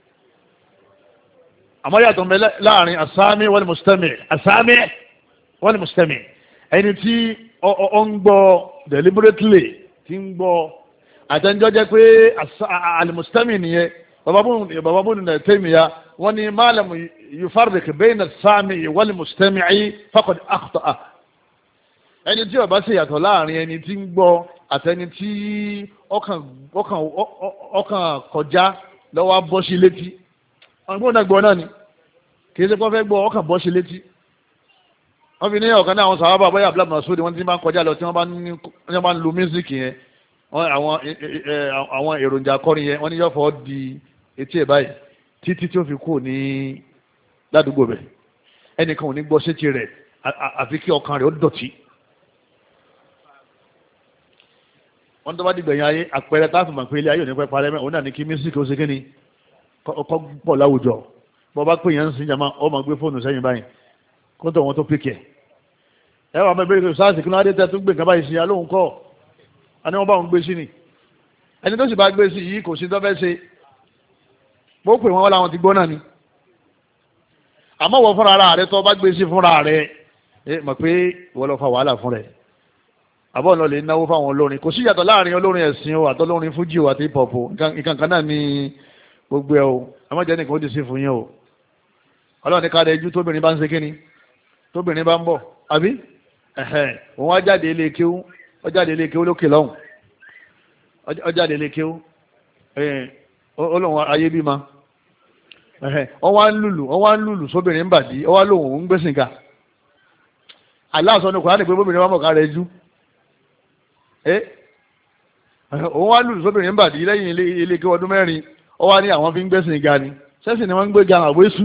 àmọ́ yàtọ̀ mẹ́ láàrin asámi wal mustami asámi wal mustami ẹni tí ọ ń gbọ́ deliberately tí ń gbọ́ àtẹnjọ́ jẹ́ pé al-mustami nìyẹn bàbá bùnú nà tẹ́mìyà wọ́n ní malam yufarriq bayna as-sami wal mustami faqad akhta'a ẹni tí ó bá ṣe yàtọ̀ láàrin ẹni tí ń gbọ́ àtẹni tí ọkàn kọjá lọ́wọ́ bọ́ sí létí ọgbọ́n náà gbọ́ náà ni kìí ṣe pọ́ fẹ́ gbọ́ ọkàn bọ́ sí létí wọ́n fi ní ọ̀kan náà àwọn sàhábà bóyá abúlé masudi wọ́n ti máa ń kọjá lọ tí wọ́n bá ń lu mísíkì yẹn àwọn èròjà akọrin yẹn wọ́n ní yọ̀fọ̀ di etí ẹ̀ báyìí títí tí ó fi kú ní ládùúgbò rẹ̀ ẹnìkan ò ní gbọ́ sétí rẹ̀ àfi kí ọkàn rẹ̀ ó dọ̀tí. wọ́n tó bá dìgbẹ̀yìn ayé àpẹẹrẹ táàfù màpé ilé ayé ò ní pẹ́ parẹ́ mẹ́ òun náà ní kí mísíkì ó ṣe kí ni kọ́ pọ̀ láwùjọ bọ́ bá pè yẹn ń sin jama ọ ma gbé fóònù sẹ́yìn báyìí kó tó wọn tó pèkẹ́ ẹ wà mẹ́ bẹ́ẹ̀ sáàsì kí ló dé tẹ́ tó gbé nǹkan báyìí sí alóhùn kọ́ àní wọ́n bá wọn gbé sí ni ẹni tó sì bá gbé sí yìí kò sí tó fẹ́ ṣe bó pè wọ́n láwọn ti gbọ́ náà ni àmọ́ wọ́n fúnra ara rẹ tó bá gbé sí fúnra rẹ ẹ mọ̀ pé wọ́n lọ fa wàhálà fún rẹ̀ àbọ̀ lọ lè náwó fáwọn olórin kò sí yàtọ̀ láàrin olórin ẹ̀sìn o àtọ́lórin fújì o àti hip hop o nǹkan kan náà ni gbogbo ẹ o àmọ́jẹ́ nìkan ó ti sí fún yín o ọlọ́run ní ká rẹ ju tóbìnrin bá ń ṣe kíni tóbìnrin bá ń bọ̀ àbí ẹ̀hẹ́ òun wá jáde ilé kéwú ó jáde ilé kéwú lókè lọ́hùn ó jáde ilé kéwú olóhùn ayé bí ma wọ́n wá ń lùlù wọ́n wá ń lùlù sóbìnrin bàdí wọ́n wá lóhùn òun gbèsè ga aláàsọ ní Kùránì pé bóbìnrin wà mọ̀ká rẹ̀ jú òun wá lùlù sóbìnrin bàdí lẹ́yìn ilé kéwú ọdún mẹ́rin wọ́n wá ní àwọn fi ń gbèsè ga ni sẹ́sìn ni wọ́n ń gbé ga àwọn èṣù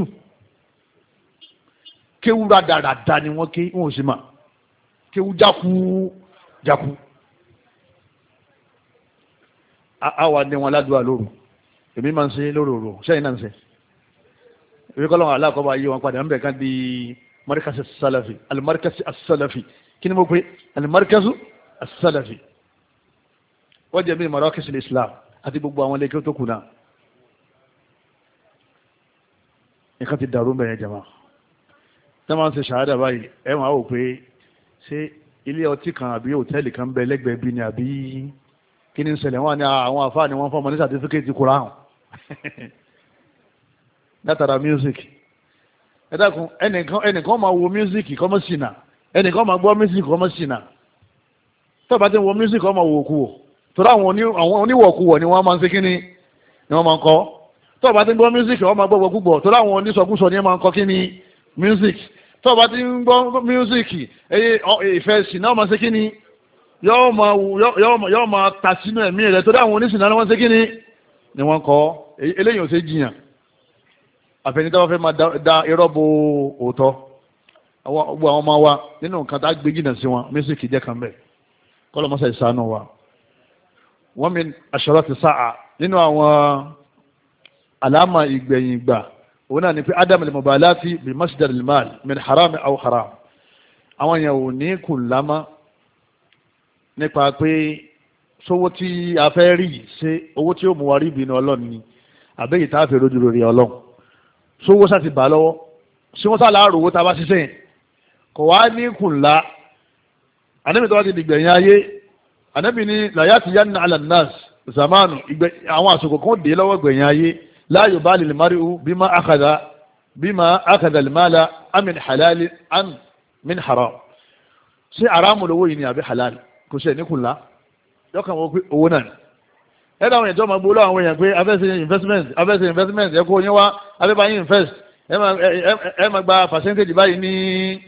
kéwú rádaràda ni wọ́n ké wọn ò sì mà kéwú jákú jákú àwa ní wọn ládùúgbà lóru èmi máa ń ṣe lóròrò sẹ́yìn náà ń ṣe èmi kọ́ lọ́wọ́ aláàkọ́bà yí wọn padà ń bẹ̀ kan di markasi salafi alimarkasi asalafi kí ni mo pe alimarkasu asalafi wọ́n jẹ́ mi marakis islam àti gbogbo àwọn ilé kí ó tó kù náà nǹkan ti dàrú mẹ́rin jama tí wọ́n máa ń ṣe ṣàhádà báyìí ẹ máa wò pé ṣé ilé ọtí kan àbí hòtẹ́ẹ̀lì kan bẹ lẹ́gbẹ̀ẹ́ bí ni àbí kí ni ń ṣẹlẹ̀ wọ́n ní àwọn àfáà ni wọ́n fọ́mọ ní sàtífíkẹ́tì Kùránì látara music ẹ dákun ẹnìkan ẹnìkan máa wo music kọ́ mọ́ sínà ẹnìkan máa gbọ́ music kọ́ mọ́ sínà tó bá ti wo music kọ́ máa wò kú wò torí àwọn oníwọ̀kúwọ̀ ni wọ́n máa ń ṣe kíni ni wọ́n máa ń kọ́ tó bá ti gbọ́ music wọ́n máa gbọ́ gbọ́ torí àwọn onísọkúsọ ni wọ́n máa ń kọ́ kíni music tó bá ti gbọ́ music ìfẹ́ sínà wọ́n máa ṣe kíni yóò máa yóò máa ta sínú ẹ̀mí rẹ̀ torí àwọn onísìnà ni wọ́n ṣe kíni ni wọ́n kọ́ eléyìí ò ṣe jiyàn àfẹnitá wọn fẹ́ máa da irọ́ bo òótọ́ gbogbo àwọn ọmọ wa nínú nǹkan tá a gbé jìnnà sí wọn mísíkì jẹ́ kan bẹ́ẹ̀ kọ́lọ́ mọ́sá ìsánú wa wọ́n mi aṣọ́rọ́ ti sáà nínú àwọn àlámà ìgbẹ̀yìn ìgbà òun náà ni pé adam al-mubalati bi masdar al-mal min haram aw haram àwọn èèyàn ò ní kùn lámá nípa pé sówó tí a fẹ́ rí ṣe owó tí ó mú wa rí ìbínú ọlọ́run ni àbẹ́yìí tá a fẹ́ rojú lórí ọlọ́run sówó sá ti bà lọ́wọ́ sí wọ́n sá láàrò owó tá a bá ṣiṣẹ́ yẹn kò wá ní kùnlá anábì tó wá ti dìgbẹ̀yìn ayé anábì ní làyàtì yanna ala nas zamanu àwọn àsìkò kan dé lọ́wọ́ gbẹ̀yìn ayé la yubali al-mar'u bima akhadha bima akhadha al-mala amin halal am min haram sí aramu lówó yìí ni àbí halal kò ṣe ní kùnlá yọkàn wọ́n pé owó náà ẹ̀dá àwọn ìjọba gbóló àwọn èèyàn pé afẹ́sẹ̀ investment afẹ́sẹ̀ investment ẹ̀kọ́ yín wá afẹ́bá yín invest ẹ máa gba percentage báyìí ní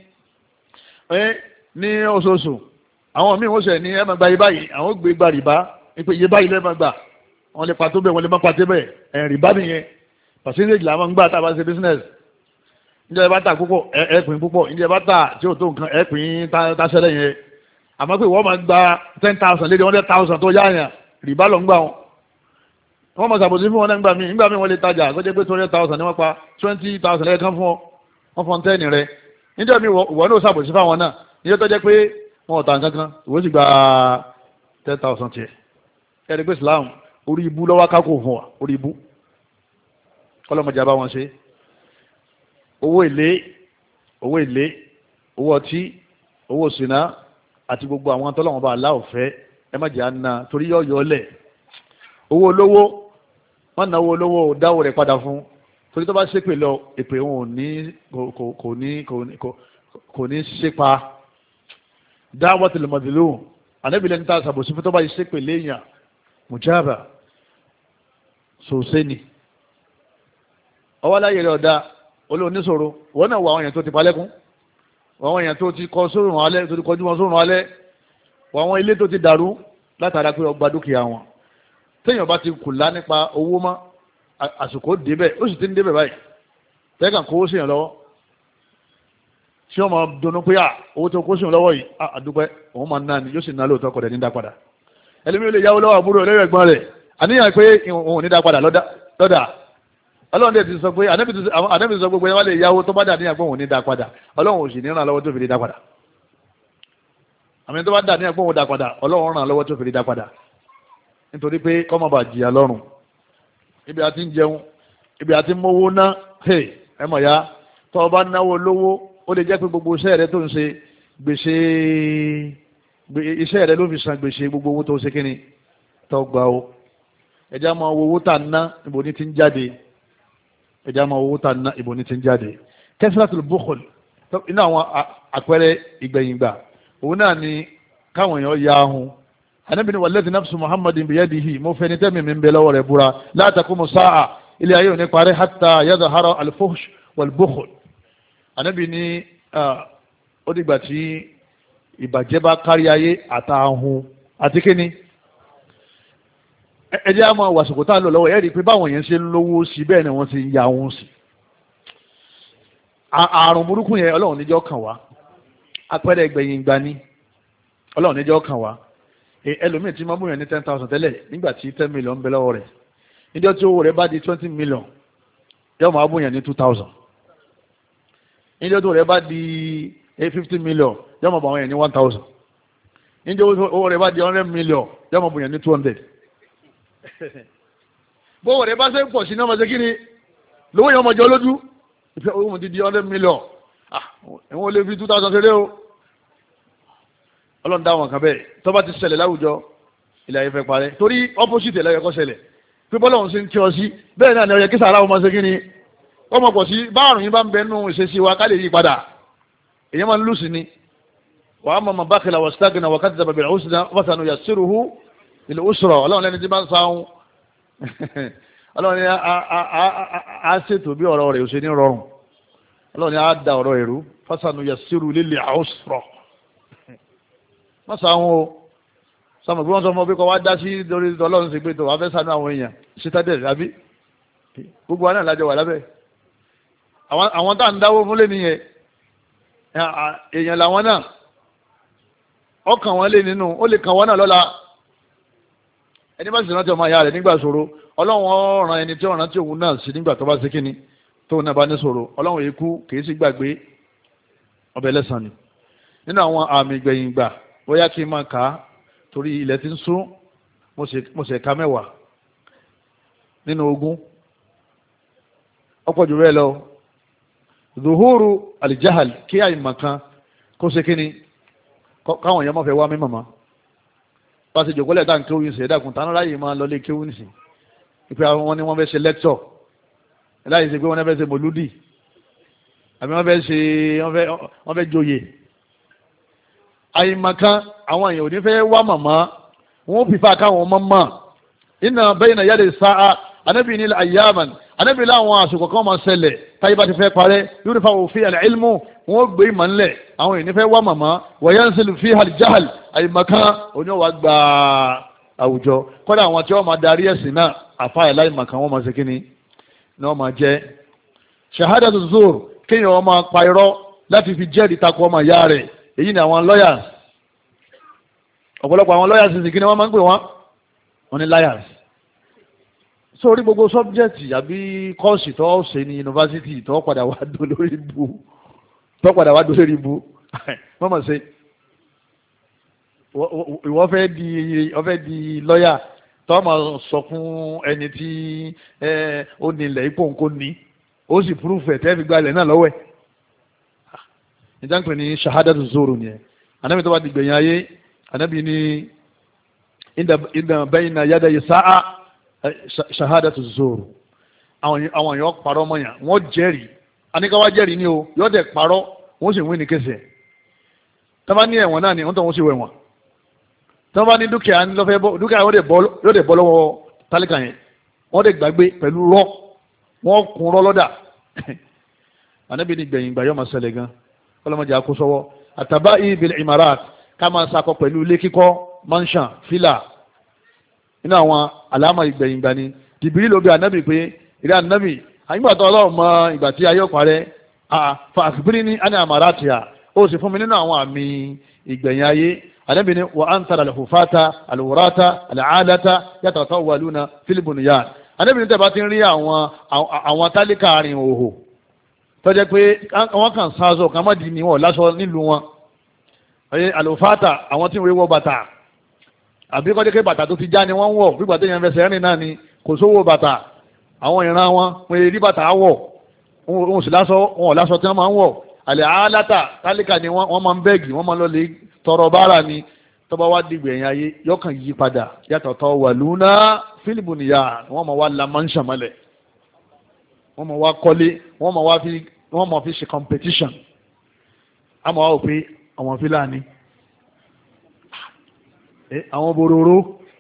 ní oṣooṣù àwọn míì wọ́n sẹ̀ ní ẹ máa gba iye báyìí àwọn gbé gba rìbá pé iye báyìí lẹ́ẹ̀ máa gbà wọ́n lè pàtó bẹ́ẹ̀ wọ́n lè má pàtó bẹ́ẹ̀ ẹ̀ rìbá nìyẹn percentage làwọn ń gbà tá a bá ṣe business níjẹ́ ẹ bá tà púpọ̀ ẹ pín púpọ̀ níjẹ́ ẹ bá tà tí ò tó nǹkan ẹ pín táṣẹ́lẹ̀ yẹn àmọ́ pé wọ́n máa gba ten thousand lédè hundred thousand tó yáàyàn rìbá lọ ń gbà wọn wọ́n máa ṣàbòsí fún wọn nígbà míì nígbà míì wọ́n lè tajà kó jẹ́ pé two hundred thousand ni wọ́n pa twenty thousand lẹ́ẹ̀kan fún ọ wọ́n fọ́n tẹ́ẹ̀nì rẹ níjọ́ mi ìwọ náà ṣàbòsí fáwọn náà níjọ́ tó jẹ́ pé wọn ò tà nǹkan kan ìwọ sì gba ten thousand tiẹ̀ ẹ̀rí pé Islam orí ibú lọ́wọ́ kákò fún wa orí ibú kọ́lọ́mọjà bá wọn ṣe owó èlé owó èlé owó ọtí owó ṣìnà àti gbogbo àwọn tọ́lọ́wọ́n bá aláwọ̀ fẹ́ ẹ má jẹ́ àná torí yọ̀ yọ̀ lẹ̀ owó olówó wọ́n náwó olówó dáwó rẹ̀ padà fún torí tó bá ṣépè lọ èpè wọn ò ní kò ní kò ní ṣépa da'watul mazlum ànábìlẹ̀ níta ṣàbòsí fún tó bá ṣépè léèyàn mujaba sòsé ni ọwọ́ láyé rẹ̀ ọ̀dà olóòníṣòro wọ́n náà wọ àwọn èèyàn tó ti palẹ́kún àwọn èèyàn tó ti kọ sórùn alẹ́ tó ti kọjú wọn sórùn alẹ́ wọ àwọn ilé tó ti dàrú látara pé ọgbà dúkìá wọn téèyàn bá ti kùlá nípa owó mọ́ àsìkò débẹ̀ ó sì ti ń débẹ̀ báyìí tẹ́kàn kówó sí yàn lọ́wọ́ tí wọ́n máa dunnú pé owó tó kó sí yàn lọ́wọ́ yìí àdúpẹ́ òun máa ná ni yóò sì ná lóòótọ́ kọ̀dẹ̀ ní dá padà ẹlẹ́mìí lè yáwó lọ́wọ́ àbúrò lẹ́yìn ẹ̀gbọ́n rẹ̀ àníyàn pé òun ò ní dá padà lọ́dà ọlọ́run dẹ̀ ti sọ pé ànábì ti sọ gbogbo ẹ̀ wá lè yáwó tó bá dà níyàn pé òun ò ní dá padà ọlọ́run ò sì ní ràn lọ́wọ́ tó fi lè dá padà àmì tó bá dà níyàn pé òun dá padà ọlọ́run ràn lọ́wọ́ tó fi lè dá padà nítorí pé kọ́mọ bá jìyà lọ́rùn ibi àti ń jẹun ibi àti ń mówó ná ẹ mọ̀ ya tọ́ ọ bá náwó lówó ó lè jẹ́ pé gbogbo iṣẹ́ rẹ tó ń ṣe gbèsè iṣẹ́ rẹ ló fi san gbèsè gbogbo owó tó ṣe kíni tó gbà ó ẹja máa wo owó tà ń ná ibo ní ti ń jáde ẹja máa wo owó tà ń ná ibo ní ti ń jáde kẹsìlátùl bukhl iná àwọn àpẹẹrẹ ìgbẹ̀yìngbà òun náà ni káwọn èèyàn ya ahun Ànábì ní walladhi nafsu Muhammadin biyadihi mo fẹ́ ní tẹ́mi mi ń bẹ lọ́wọ́ rẹ̀ búra la taqumu sa'a ilé ayé òní parí hatta yadhhara al-fuhsh wal-bukhl Ànábì ní ó dìgbà tí ìbàjẹ́ bá kárí ayé àtàhun àti kíni ẹjẹ́ àmọ́ wàsùkò tá à ń lò lọ́wọ́ ẹ̀ rí i pé báwọn yẹn ṣe ń lówó sí bẹ́ẹ̀ ni wọ́n ti ń ya ohun sí àrùn burúkú yẹn ọlọ́run níjọ́ kàn wá apẹ́rẹ́ ẹgbẹ̀yìn gbà ní ọlọ́run níjọ́ kàn wá ẹlòmíì tí máa mú yẹn ní ten thousand tẹ́lẹ̀ nígbà tí ten million ń bẹ lọ́wọ́ rẹ̀ níjọ́ tí owó rẹ̀ bá di twenty million yóò máa mú yẹn ní two thousand níjọ́ tí owó rẹ̀ bá di fifty million yóò máa bọ̀ wọ́n yẹn ní one thousand níjọ́ owó rẹ̀ bá di hundred million yóò máa bọ̀ yẹn ní two hundred bówó rẹ̀ bá ṣe ń pọ̀ sí ní ọmọ ṣe kí ni lówó yẹn ọmọ jọ lójú ìfẹ́ owó mi ti di hundred million ah ẹ̀wọ̀n lè fi two thousand ṣeré o ọlọ́run dá wọn kan bẹ́ẹ̀ tó bá ti ṣẹlẹ̀ láwùjọ ilẹ̀ ayé fẹ́ parẹ́ torí opposite ẹ̀ lọ́yẹ kó ṣẹlẹ̀ pé bọ́lọ́run ṣe ń kí ọ sí bẹ́ẹ̀ náà ni ọ̀yẹ́ kí sàrà ọmọ ṣe kí ni ọmọ pọ̀ sí báàrùn yín bá ń bẹ nínú ìṣesí wa ká lè yí padà èyí máa ń lù sí ni wa amma man bakhila wastaghna wa kadhaba bil husna fasanuyassiruhu lil usra ọlọ́run lẹ́ni tí bá ń sáhùn ọlọ́run ni a ṣètò bí ọ̀rọ̀ rẹ̀ ò ṣe ní rọrùn ọlọ́run ni a da ọ̀rọ̀ ẹ̀rú fasanuyassiruhu lil usra má sáhùn o sọmọ bí wọ́n sọ fún ọ pé kọ́ wá dá sí lórí ọlọ́run sì pé tó wàá fẹ́ sànú àwọn èèyàn citadel àbí gbogbo wa náà lájọ wà lábẹ́ àwọn tá à ń dáwó fún lé nìyẹn èèyàn làwọn náà ọkàn wọn lé nínú ó lè kàn wọn náà lọ́la ẹni bá sì rántí ọmọ ìyá rẹ̀ nígbà ṣòro ọlọ́run ọ̀ràn ẹni tí ọ̀ràn tí òun náà sí nígbà tó bá ṣe kíni tóun náà bá ní ṣòro ọlọ́run èkú kìí sí gbàgbé ọbẹ̀ lẹ́sàn ni nínú àwọn àmì ìgbẹ̀yìn gbà bóyá kí n máa kà á torí ilẹ̀ ti ń sún mo sì ka mẹ́wàá nínú ogún ọ̀pọ̀ jù bẹ́ẹ̀ lọ zuhuru alijahal kí àyìnbọn kan kó ṣe kíni káwọn èèyàn máa fẹ́ wá mí màmá bá ṣe jòkó lẹ́ẹ̀dá kéwù yìí ṣẹ̀dákun tánú láyé máa lọ lé kéwù nìsín ìpè àwọn wọn ni wọ́n fẹ́ ṣe lẹ́kṣọ̀ láyé ṣe pé wọ́n fẹ́ ṣe mòlúdì àbí wọ́n fẹ́ ṣe wọ́n fẹ́ joyè àyìnbọn àwọn èèyàn ò ní fẹ́ wá màmá wọn ò fìfà káwọn ọmọ mọ́ iná bayna yaday sa'a anábì ní ayyaman anábì láwọn àsìkò kan máa ṣẹlẹ̀ táyé bá ti fẹ́ parẹ́ yurfa fi al-ilmu wọn gbé ìmọ̀ ńlẹ̀ àwọn èèyàn fẹ́ wá màmá wa yanzilu fiha al-jahl àyìnbọn oní wa gba àwùjọ kọ́dà àwọn tí wọ́n máa darí ẹ̀sìn náà àfáà láìmọ̀kan wọ́n máa ṣe kíni ni wọ́n máa jẹ́ shahadatu zur kéèyàn wọ́n máa pa irọ́ láti fi jẹ́rìí takò ọmọ ìyá rẹ̀ èyí ni àwọn lawyers ọ̀pọ̀lọpọ̀ àwọn lawyers sì kí ni wọ́n máa ń pè wọ́n wọ́n ní liars sórí gbogbo subject àbí kọ́ọ̀sì tó ṣe ní yunifásitì tó padà wá dó lórí ibu tó padà wá dó lórí ibu wọ́n mọ̀ ṣe ìwọ fẹ́ di ọfẹ́ di lọ́yà tó máa sọ fún ẹni tí ó nílẹ̀ ipò nǹkó ní ó sì púrúfù ẹ̀ tẹ́ fi gbalẹ̀ náà lọ́wọ́ ẹ̀ ìjànpẹ̀ ní shahadatu zoro ni ẹ̀ anábì tó bá di gbẹ̀yìn ayé anábì ní inda bayna yaday sa'a shahadatu zoro àwọn èèyàn parọ́ mọ́yàn wọ́n jẹ́rìí aníkáwá jẹ́rìí ni o yóò dẹ̀ parọ́ wọ́n sì wí ní kẹsẹ̀ tọ́ba ní ẹ̀wọ̀n náà ni wọ́n tó wọ́n sì wẹ̀wọ̀n tọ́ba ní dúkìá lọ́fẹ́ bọ́ dúkìá yóò dẹ̀ bọ́ lọ́wọ́ tálíkà yẹn wọ́n dẹ̀ gbàgbé pẹ̀lú rọ́ wọ́n kún rọ́ lọ́dà anábì ní gbẹ̀yìn ìgbà yóò máa ṣẹlẹ̀ gan ọlọ́mọdé àkósọ́wọ́ àtàbá ibil imarat ká máa sakọ pẹ̀lú ilé kíkọ́ mansion fila nínú àwọn àlámà ìgbẹ̀yìn ìgbà ni dìbìrì ló bí anábì pé ìrẹ́ anábì àyígbàtọ̀ ọlọ́run mọ ìgbà tí ayé ọ̀parẹ́ fa àkùbírí ní àní àmàràtìyà ó sì fún mi nínú àwọn àmì ìgbẹ̀yìn ayé anábì ní wà á ń tara àlùfáàtà àlùwòrátà àlàálátà yàtọ̀ tó wà lúna fílíbùnìyà anábì ní tẹ́ bá ti ń rí àwọn tálíkà àrìn òhò tó jẹ́ pé wọ́n kàn sáàzọ kan má di ní wọn lásọ nílùú wọn àlùfáàtà àwọn tí ń wéwọ́ bàtà àbí kọ́jẹ́ pé bàtà tó ti já ni wọ́n ń wọ̀ bí bàtà yẹn fẹsẹ̀ rìn náà ni kò sówó bàtà àwọn ìran wọn wọ́n rí bàtà wọ̀ wọn sì lásọ wọn ò lásọ tí wọ́n máa ń wọ̀ àlẹ́ àálátà tálíkà ni wọ́n máa ń bẹ́ẹ̀gì wọ́n máa ń lọ lè tọrọ bára ni tọ́ba wá dìgbò ẹ̀yìn ayé yọkàn yí padà yàtọ̀ tọ́ wà lúná fílìbù nìyà wọ́n máa wá la máa ń ṣàmọ́lẹ̀ wọ́n máa wá kọ́lé wọ́n máa wá fi wọ́n máa fi ṣe competition a máa wá wò pé àwọn fílàní àwọn bororo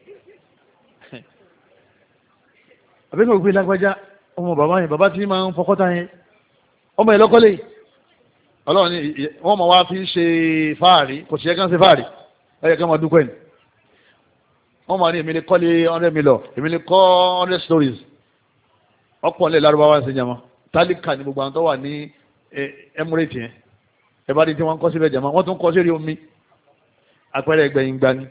àbẹ́kọ̀ ògbé lágbájá ọmọ bàbá yẹn bàbá tí máa ń fọkọ́ta yẹn ọmọ ìlọ́kọ́lẹ̀ ọlọ́run ni wọ́n máa wá fi ṣe fáàrí kò sí ẹ̀kan ṣe fáàrí ẹ̀yẹ kan máa dúpẹ́ ni wọ́n máa ní èmi lè kọ́lé hundred million èmi lè kọ́ hundred stories ọ̀pọ̀ nílẹ̀ lárúbáwá ṣe jama tálíkà ní gbogbo àwọn tó wà ní emirate yẹn ẹ bá rí tí wọ́n ń kọ́ síbẹ̀ jama wọ́n tún kọ́ sí rí omi àpẹẹrẹ ẹgbẹ̀yìn gbani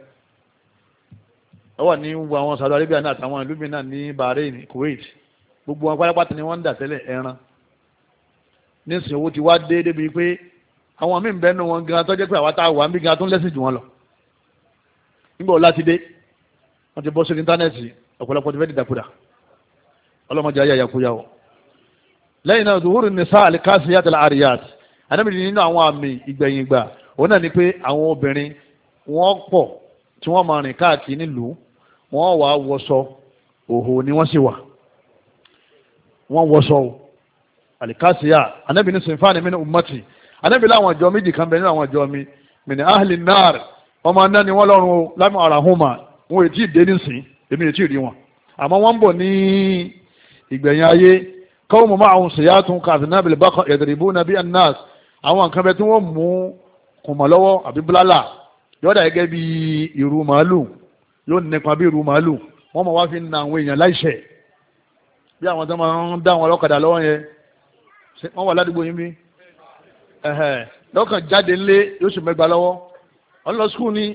ó wà ní gbogbo àwọn Saudi Arabia náà àtàwọn ìlú mìíràn ní Bahrain Kuwait gbogbo wọn pátápátá ni wọ́n ń dà tẹ́lẹ̀ ẹran nísìnyí owó ti wá dé débi pé àwọn míì ń bẹ́ẹ̀ nù wọn gan tó jẹ́ pé àwa tá a wà ń bí gan tó ń lẹ́sìn jù wọn lọ nígbà wo láti dé wọ́n ti bọ́ sí íńtánẹ́ẹ̀tì ọ̀pọ̀lọpọ̀ ti fẹ́ dìdàkudà ọlọ́mọdé ayé àyàkúyà wọ̀ lẹ́yìn náà zuhuru nisa alikasiyat al-ariyat anábìrin nínú àwọn àmì ìgbẹ̀yìn ìgbà òun náà ni pé àwọn obìnrin wọ́n pọ̀ tí wọ́n máa rìn káàkiri nílùú wọ́n wà wọṣọ òhò ni wọ́n sì wà wọ́n wọṣọ alikasiya anábìrin sinfani min ummati anábìrin àwọn ìjọ méjì kan bẹ nínú àwọn ìjọ mi min ahli nar ọmọ náà ni wọ́n lọ́rùn lámì arahuma wọn ò tí ì dé nísìn èmi ò tí ì rí wọn àmọ́ wọ́n ń bọ̀ ní ìgbẹ̀yìn ayé káwọn mọ̀ máa ń sèyàtún kàfínábìlì bákan ẹ̀dẹ̀rìbó nàbí anas àwọn nǹkan bẹ tí wọ́n mú kùmọ̀ lọ́wọ́ àbí búlálà yóò dà gẹ́gẹ́ bí ìrù màálù yóò nípa bí ìrù màálù wọ́n mọ̀ wá fi na àwọn èèyàn láìṣẹ̀ bí àwọn tó máa ń dá àwọn ọlọ́kadà lọ́wọ́ yẹn wọ́n wà ládùúgbò yín bí lọ́kàn jáde ńlé yóò sì mẹ́gbàá lọ́wọ́ wọ́n lọ skul ní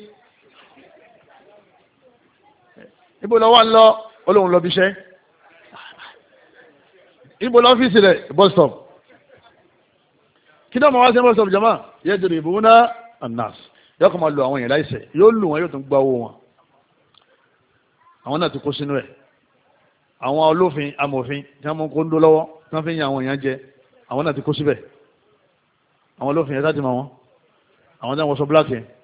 ibo lọ́wọ́ ń lọ olóhùn lọ bí iṣẹ́ ibo lọ́fíìsì rẹ̀ bus stop kí náà máa wá sí bus stop jama yẹ jẹ́ ìbò náà anas yóò kọ́ máa lo àwọn èèyàn láìsẹ̀ yóò lù wọn yóò tún gba owó wọn àwọn náà ti kó sínú ẹ̀ àwọn olófin amòfin tí wọ́n mú kó ń dó lọ́wọ́ tí wọ́n fi ń yan àwọn èèyàn jẹ àwọn náà ti kó síbẹ̀ àwọn olófin yẹn sáà ti mọ wọn àwọn tí wọ́n sọ black yẹn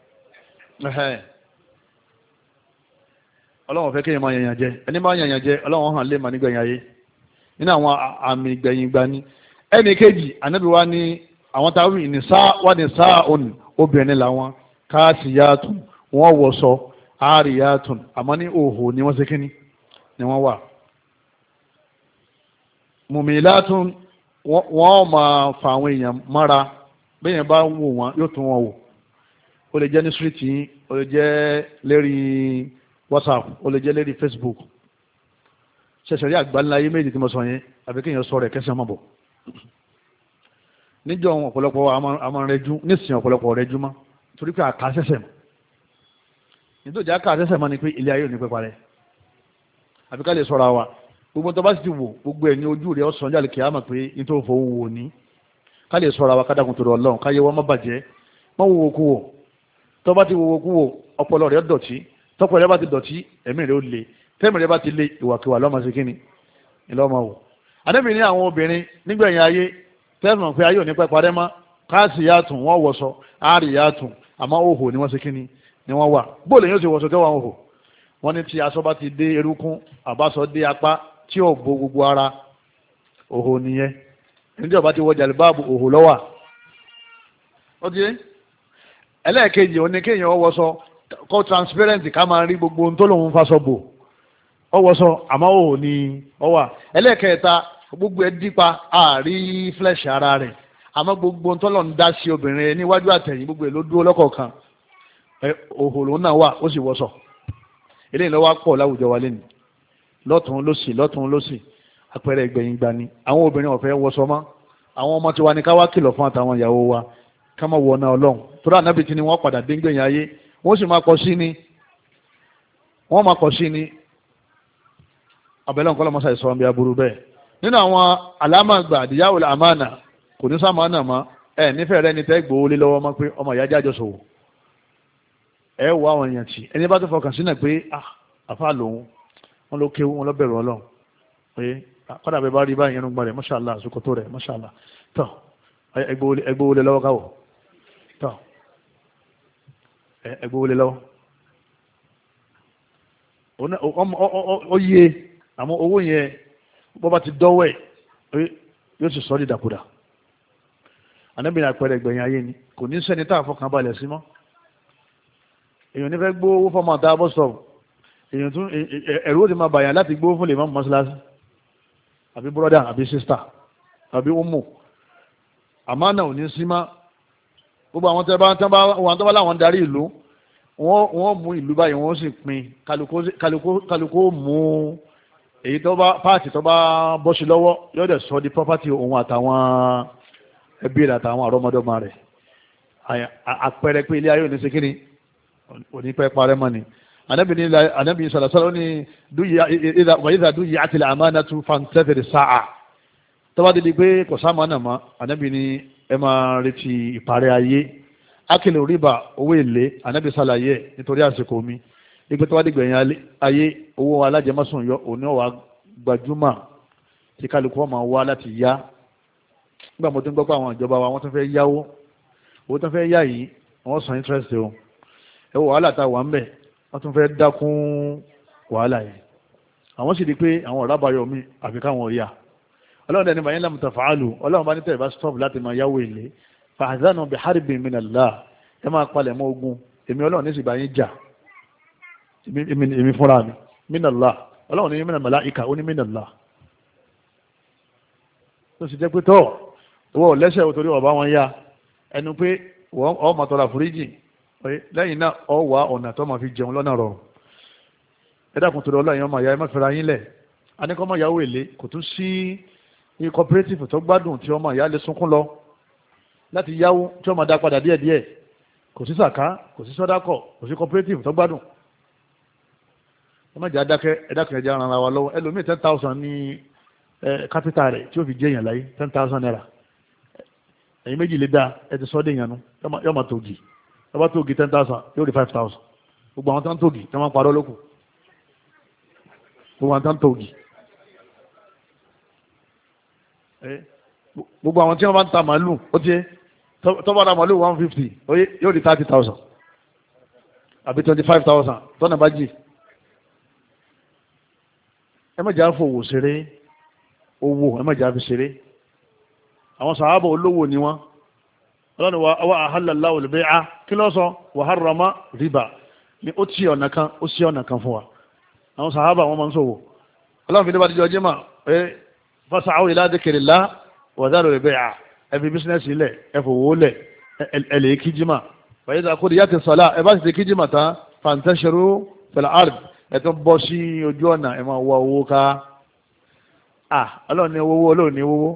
ọlọ́wọ́n fẹ́ kéèyàn máa yànyàn jẹ ẹni máa yànyàn jẹ ọlọ́wọ́n hàn lè mà nígbẹ̀yìn ayé nínú àwọn àmì ìgbẹ̀yìn gbani ẹnì kejì ànábì wa ní àwọn táwọn ìnìsá wà ní sáà òní obìnrin làwọn káàsìyàtùn wọ́n wọ̀sọ àríyàtùn àmọ́ ní òhò ni wọ́n ṣe kíní ni wọ́n wà mùmílátùn wọ́n máa fa àwọn èèyàn mára bẹ́yẹn bá wò wọ́n yóò tún wọn wò ó lè jẹ́ ní síríìtì yín ó lè jẹ́ lérí WhatsApp ó lè jẹ́ lérí Facebook ṣẹ̀ṣẹ̀ rí àgbáńlá ayé méjì tí mo sọ yẹn àbí kéèyàn sọ rẹ̀ kẹsàn-án mọ̀ bọ̀ níjọ́ ọ̀pọ̀lọpọ̀ àmọ́ rẹjú nísìnyí ọ̀pọ̀lọpọ̀ rẹjú mọ́ torí pé àká sẹ́sẹ̀ mọ́ nítorí àká sẹ́sẹ̀ mọ́ ni pé ilé ayé ò ní pẹ́ parẹ́ àbí ká lè sọ̀rọ̀ àwa gbogbo tó bá sì ti wò gbogbo ẹ̀ ní ojú rẹ̀ ọ̀sán jáde kìí àmọ̀ pé nítorí fowó wò ní ká lè sọ̀rọ̀ àwa kádàkùn tó Ọlọ́run káyé wọn má bàjẹ́ má wo wo kú wò tó bá ti wo wo kú wò ọpọlọ rẹ̀ dọ̀tí tọpọ rẹ̀ bá ti dọ̀tí ẹ̀mí rẹ̀ ó le tẹ́mi rẹ̀ bá ti le ìwàkiwà lọ́mọ sí kíni ìlọ́mọ wò àdébì ní àwọn obìnrin nígbẹ̀yìn ayé tẹ́sán pé ayé ò ní pẹ́ parẹ́ mọ́ káàsì yàtùn wọ́n wọ̀sọ àárì yàtùn àmọ́ òhò ni wọ́n sí kíni ni wọ́n wà bóòlù yóò ti wọ̀sọ tẹ́wọ̀n òhò wọ́n ní tí aṣọ bá ti dé erúkún àbáṣọ dé apá tí ò bo gbogbo ara òhò nìyẹn níjọ́ bá ti wọ jàlíbáàbù òhò lọ́wà ó ti ẹlẹ́ẹ̀kejì oníkéèyàn wọ̀sọ kọ́ transparent ká máa rí gbogbo ohun tó lòun faṣọ bò ọwọ́sọ àmọ́ òhò ni ọwà ẹlẹ́ẹ̀kẹta gbogbo ẹ dípa àárí flesh ara rẹ̀ àmọ́ gbogbo ohun tó lọ́n dá sí obìnrin níwájú àtẹ̀yìn gbogbo ẹ̀ ló dúró lọ́kọ̀ọ̀kan òhò lòun náà wà ó sì wọṣọ eléyìí lọ́wọ́ pọ̀ láwùjọ wa lẹ́nu lọ́tún lọ́sì lọ́tún lọ́sì àpẹẹrẹ ìgbẹ̀yìn gbani àwọn obìnrin ọ̀fẹ́ wọṣọ mọ́ àwọn ọmọ tiwa ni ká wá kìlọ̀ fún àtàwọn ìyàwó wa ká má wọ náà ọlọ́run tó rà nábì tí ni wọ́n padà dé gbẹ̀yìn ayé wọ́n sì máa kọ sí ni wọ́n máa kọ sí ni abẹ́lẹ́ nǹkan lọ́mọ́sá ìsọ̀rọ̀ bí aburú bẹ́ẹ̀ nínú àwọn alámàgbà àdìyáwó àmàna kò ní sámánà mọ́ ẹ nífẹ̀ẹ́ rẹ ni tẹ́ gbòó lé lọ́wọ́ mọ́ pé ọmọ ìyá jájọ sòwò ẹ wọ àwọn èèyàn tì ẹni bá tó fọkàn sínú pé àfa lòun wọn ló kéwú wọn lọ bẹ̀rù ọlọ́run pé kọ́dà bẹ́ẹ̀ bá rí báyìí ẹnu gbọ́n rẹ̀ mọ́ṣáláà àsìkòtò rẹ̀ mọ́ṣáláà tọ́ ẹgbówó lé lọ́wọ́ káwọ̀ tọ́ ẹgbówó lé lọ́wọ́ ó yé àmọ́ owó yẹn bọ́ bá ti dọ́wọ́ ẹ̀ yóò sì sọ ọ́ dídàkudà anábìnrin àpẹẹrẹ ìgbẹ̀yìn ayé ni kò ní sẹ́ni tá a fọkàn balẹ̀ sí mọ́ èèyàn nífẹ̀ẹ́ gbówó fọmọ àtà bọ́ sọ̀rọ̀ èèyàn tún ẹ̀rú ó ti máa bàyàn láti gbówó fún lè má mọ́ṣáláṣí àbí bọ́dà àbí sísítà àbí ọmọ àmánà ò ní sí má gbogbo àwọn tẹ́ bá tẹ́ bá wọn tó bá láwọn darí ìlú wọ́n mú ìlú báyìí wọ́n sì pín kálukó mú èyí tó bá páàtì tó bá bọ́ sí lọ́wọ́ yóò dẹ̀ sọ di property òun àtàwọn ẹbí rẹ̀ àtàwọn àrọ́mọdọ́mọ rẹ̀ àpẹẹrẹ pé ilé ayé òní ṣe kíni òní pẹ́ parẹ́ mọ́ ni anabi sọ̀rọ̀sọ̀rọ̀ ní wàyíza dúyì àtìlẹ̀ àmánà tún fàǹtẹ́fẹ̀rẹ̀ sáà tó bá dédé pé kò sáà náà mọ́ anabi ní ẹ máa retí ìparẹ́ ayé akílẹ̀ rìbá owó èlé anabi sàlàyé nítorí àsìkò mi ìgbé tó wá dìgbẹ̀yìn ayé owó alájẹmọ́sùn yọ òní ọ̀wà gbajúmọ̀ tí kálukú ọmọ wá láti yá nígbà mo tún gbọ́ pé àwọn ìjọba wa wọ́n tún fẹ́ yáwó owó tún fẹ́ yá yìí wọ́n san interest o ẹ wọ wàhálà tá a wà ń bẹ̀ wọ́n tún fẹ́ dákún wàhálà yìí àwọn sì di pé àwọn ọ̀rá bayọ̀ mi àfi káwọn yá ọlọ́run dẹni bàyẹn lam taf'alu ọlọ́run bá ní tẹ̀ bá stop láti máa yáwó èlé fa'adhanu bi harbin minallah ẹ máa palẹ̀ mọ́ ogun èmi ọlọ́run ní sì bá yín jà èmi fúnra mi minallah ọlọ́run ní minal malaika ó ní minallah tó sì jẹ́ pé tọ́ owó lẹ́sẹ̀ òtòrí ọ̀bá wọn yá ẹnu pé ọ máa tọrọ àforíjì lẹ́yìn náà ọ wà ọ̀nà tó máa fi jẹun lọ́nà rọrùn ẹ dákun tó lọ ọlọ́run ọmọ ìyá ẹ má fẹ́ra yín lẹ̀ a ní kọ́ ọmọ ìyàwó èlé kò tún sí cooperative tó gbádùn tí ọmọ ìyá lè sunkún lọ láti yáwó tí ọmọ dá padà díẹ̀díẹ̀ kò sí sàká kò sí sọ́dákọ̀ kò sí cooperative tó gbádùn ẹ má jẹ́ adákẹ́ ẹ dákun ẹ jẹ́ ara wa lọ́wọ́ ẹlòmíì ten thousand ní capital rẹ̀ tí ó fi jẹ́ èèyàn láyé ten thousand naira ẹ̀yin méjì lè dá ẹ ti sọ́ dé èèyàn nu yọ máa tògì ẹ bá tògì ten thousand yóò di five thousand gbogbo àwọn tó ń tògì tí wọ́n parọ́ lókù gbogbo àwọn tó ń tògì gbogbo àwọn tí wọ́n bá ń ta màálù ó ti tó bá ra màálù one fifty yóò di thirty thousand àbí twenty five thousand tọ́nà bá jì ẹ má jà fowó ṣeré owó ẹ má jà fi ṣeré àwọn sàhábà olówó ni wọ́n ọlọ́run wa awa ahallallahu al-bay'a kí ló sọ wa harrama riba ni ó tí ọ̀nà kan ó sí ọ̀nà kan fún wa àwọn sàhábà wọn máa ń sọ̀wọ́ ọlọ́run fi ní bá ti jọ jẹ́mà ẹ fas'aw ila dhikrillah wa dharu al-bay'a ẹ fi bísínẹ́sì lẹ̀ ẹ fòwò lẹ̀ ẹ lè kí jimá fa idha qudiyati s-salah ẹ bá ti kí jimá tán fantashiru fil ard ẹ tó bọ́ sí ojú ọ̀nà ẹ máa wọ owó ká ọlọ́run ní owó ọlọ́run ní owó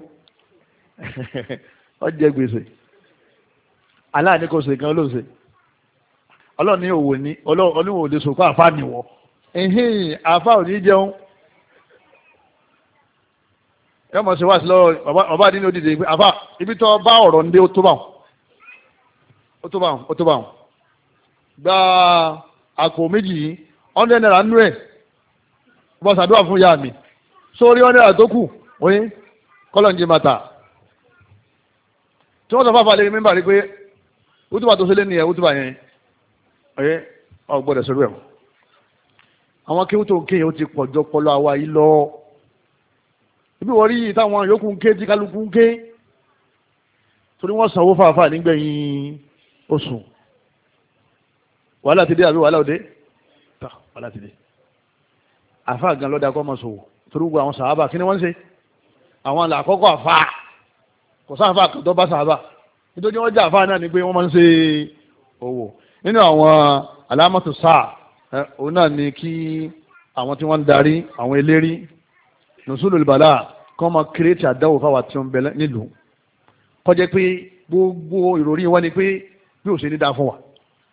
ọ jẹ gbèsè aláàní kò ṣe kan ló ṣe ọlọ́run ní òwò ní ọlọ́run ò lè sòkó àfa nìwọ̀ ẹ̀hìn àfa ò ní jẹun ẹ mọ̀ sí wá sí lọ́wọ́ bàbá àdínní òdìdè pé àfa ibi tó bá ọ̀rọ̀ ń dé ó tó bá wọn ó tó bá wọn ó tó bá wọn gba àpò méjì yìí ọ̀ndẹ̀ náírà nú ẹ̀ bọ́ sàdúrà fún ìyá mi sórí ọ̀ndẹ̀ náírà tó kù oyin kọ́lọ̀ ń jẹ màtà tí wọ́n sọ fáfà lè mímbà rí pé útùbà tó sílé ní ẹ̀ útùbà yẹn ọ̀yẹ́ ọgbọ́dẹ̀ sórí ẹ̀ àwọn kí ó tó kéèyàn ó ti pọ̀jọ pọlọ àwa yìí lọ ibi wọ́n rí táwọn yòókù ń ké tí kálukú ń ké torí wọ́n sanwó fáfà nígbẹ̀yìn oṣù wàhálà ti dé àbí wàhálà òde tà wàhálà ti dé àfà gan lọ́dà kọ́ mọ̀ sòwò torí gbogbo àwọn sàhábà kí ni wọ́n ń ṣe àwọn làkọ́kọ́ àfà kò sáfà kan tó bá sáfà nítorí wọ́n jẹ́ àfà náà ni pé wọ́n máa ń ṣe owó nínú àwọn alámọ̀tò sáà òun náà ni kí àwọn tí wọ́n ń darí àwọn eléri nùsùlùmí bàlá kọ́ máa kírètì àdáwò fáwọn tí wọ́n ń bẹ nílùú kọjá pé gbogbo ìròrí wọn ni pé bí ò ṣe ní dáa fún wa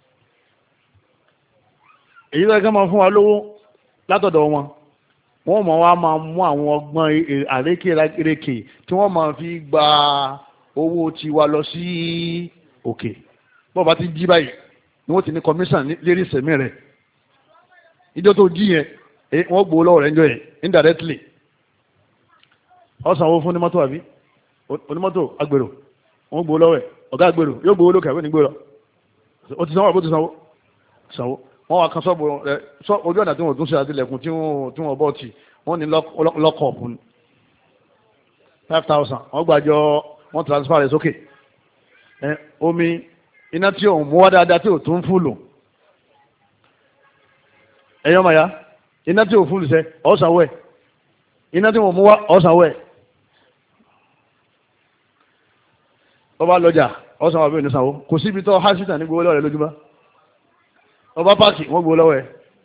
èyí lọ́ọ́ ká máa fún wa lówó látọ̀dọ̀ wọn wọ́n mọ̀ wá máa mú àwọn ọgbọ́n àrékèrèkè tí wọ́n máa fi gba owó tiwa lọ sí òkè bọ́ọ̀ bá ti jí báyìí ni wọ́n ti ní commission lérí sẹ̀mí rẹ̀ ìjọ tó jí yẹn wọ́n gbowó lọ́wọ́ rẹ̀ ń jọ yẹn indirectly ọ̀sán owó fún onímọ́tò àbí onímọ́tò agbèrò wọ́n gbowó lọ́wọ́ ẹ̀ ọ̀gá agbèrò yóò gbowó lókè àbí nígbèrò ó ti sanwó àbó ti sanwó sanwó wọ́n wá kan sọ́ọ̀bù rẹ̀ sọ ojú ọ̀nà tí wọ́n tún ṣe àtìlẹ̀kùn tí wọ́n bọ́ tì wọ́n ní lọ́kọ̀ọ̀pù five thousand wọ́n gbàjọ wọ́n transfer rẹ̀ sókè omi iná tí òun mú wá dáadáa tí ò tún fúlù ẹ̀yọ́ màá ya iná tí ò fún ìṣẹ́ ọ̀sánwó ẹ̀ iná tí wọ́n mú wá ọ̀sánwó ẹ̀ ọba lọ́jà ọ̀sánwó àbí oníṣàwó kò síbi tó hásítà ní gbowó lọ́rẹ̀ lójúmọ́ ọba páàkì wọ́n gbowó lọ́wọ́ ẹ̀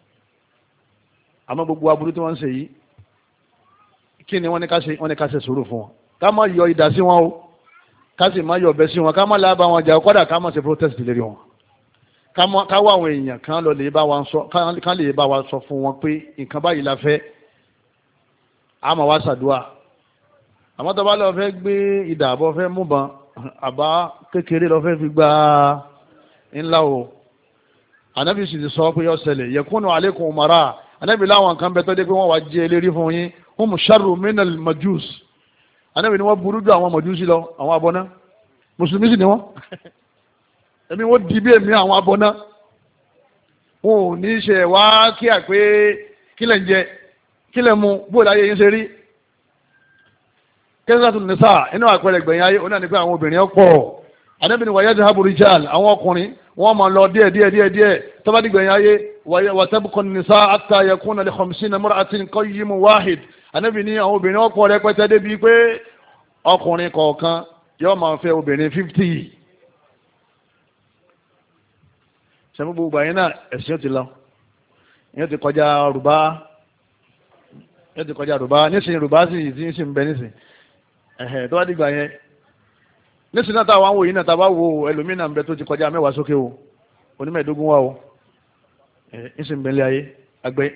àmọ́ gbogbo aburú tí wọ́n ń ṣe yìí kí ni wọ́n ní ká ṣe wọ́n ní ká ṣe sùúrù fún wọn ká má yọ idà sí wọn o ká sì má yọ ọ̀bẹ sí wọn ká má lábá wọn jà kọ́dà ká má ṣe protest lérí wọn ká wá àwọn èèyàn kan lọ lè bá wa sọ kán lè bá wa sọ fún wọn pé nǹkan báyìí la fẹ́ a máa wá ṣàdúrà àmọ́ tó bá lọ fẹ́ gbé idà àbọ̀ fẹ́ mú ban àbá kékeré lọ fẹ́ fi gba ńlá o ànábì sì ti sọ pé yọ ṣẹlẹ̀ yẹkúnnù alaykum umara ànábì láwọn kan bẹ tó dé pé wọ́n wá jẹ́ eléri fún yín hum sharru minal majus ànábì ni wọ́n burú jù àwọn majusi lọ àwọn abọ́ná mùsùlùmí sì ni wọ́n ẹ̀mí wọ́n di bí èmi àwọn abọ́ná wọn ò ní ṣe wá kí à pé kílẹ̀ ń jẹ kílẹ̀ mu bóòlù ayé yín ṣe rí kẹ́sàtù nìsà inú àpẹẹrẹ gbẹ̀yìn ayé onáà ní pé àwọn obìnrin ọ̀pọ̀ ànábì ni wàyẹ́ zahabu rijal àwọn ọkùnrin wọ́n máa lọ díẹ̀ díẹ̀ díẹ̀ díẹ̀ tọ́ba dìgbẹ̀yìn ayé wàtẹ́bùkọ́ nìsà àtà yakuna li khamsina mar'atin qayyimun wahid ànábì ní àwọn obìnrin ọ̀pọ̀ rẹpẹtẹ débi pé ọkùnrin kọ̀ọ̀kan yóò máa fẹ́ obìnrin fifty sẹ́mi gbogbo àyín náà ẹ̀sìn ti lọ ìyẹn ti kọjá rùbá ìyẹn ti kọjá rùbá nísìnyí rùbá sì ti ń sìn bẹ nísìn ẹ̀hẹ̀ tó wá dìgbà yẹn nísìnyí náà táwọn àwọn òyìn náà tábà wo ẹlòmínà ń bẹ tó ti kọjá mẹ́wàá sókè o onímẹ̀ẹ́dógún wa o ẹ̀ ń sìn bẹ́lẹ̀ ayé àgbẹ̀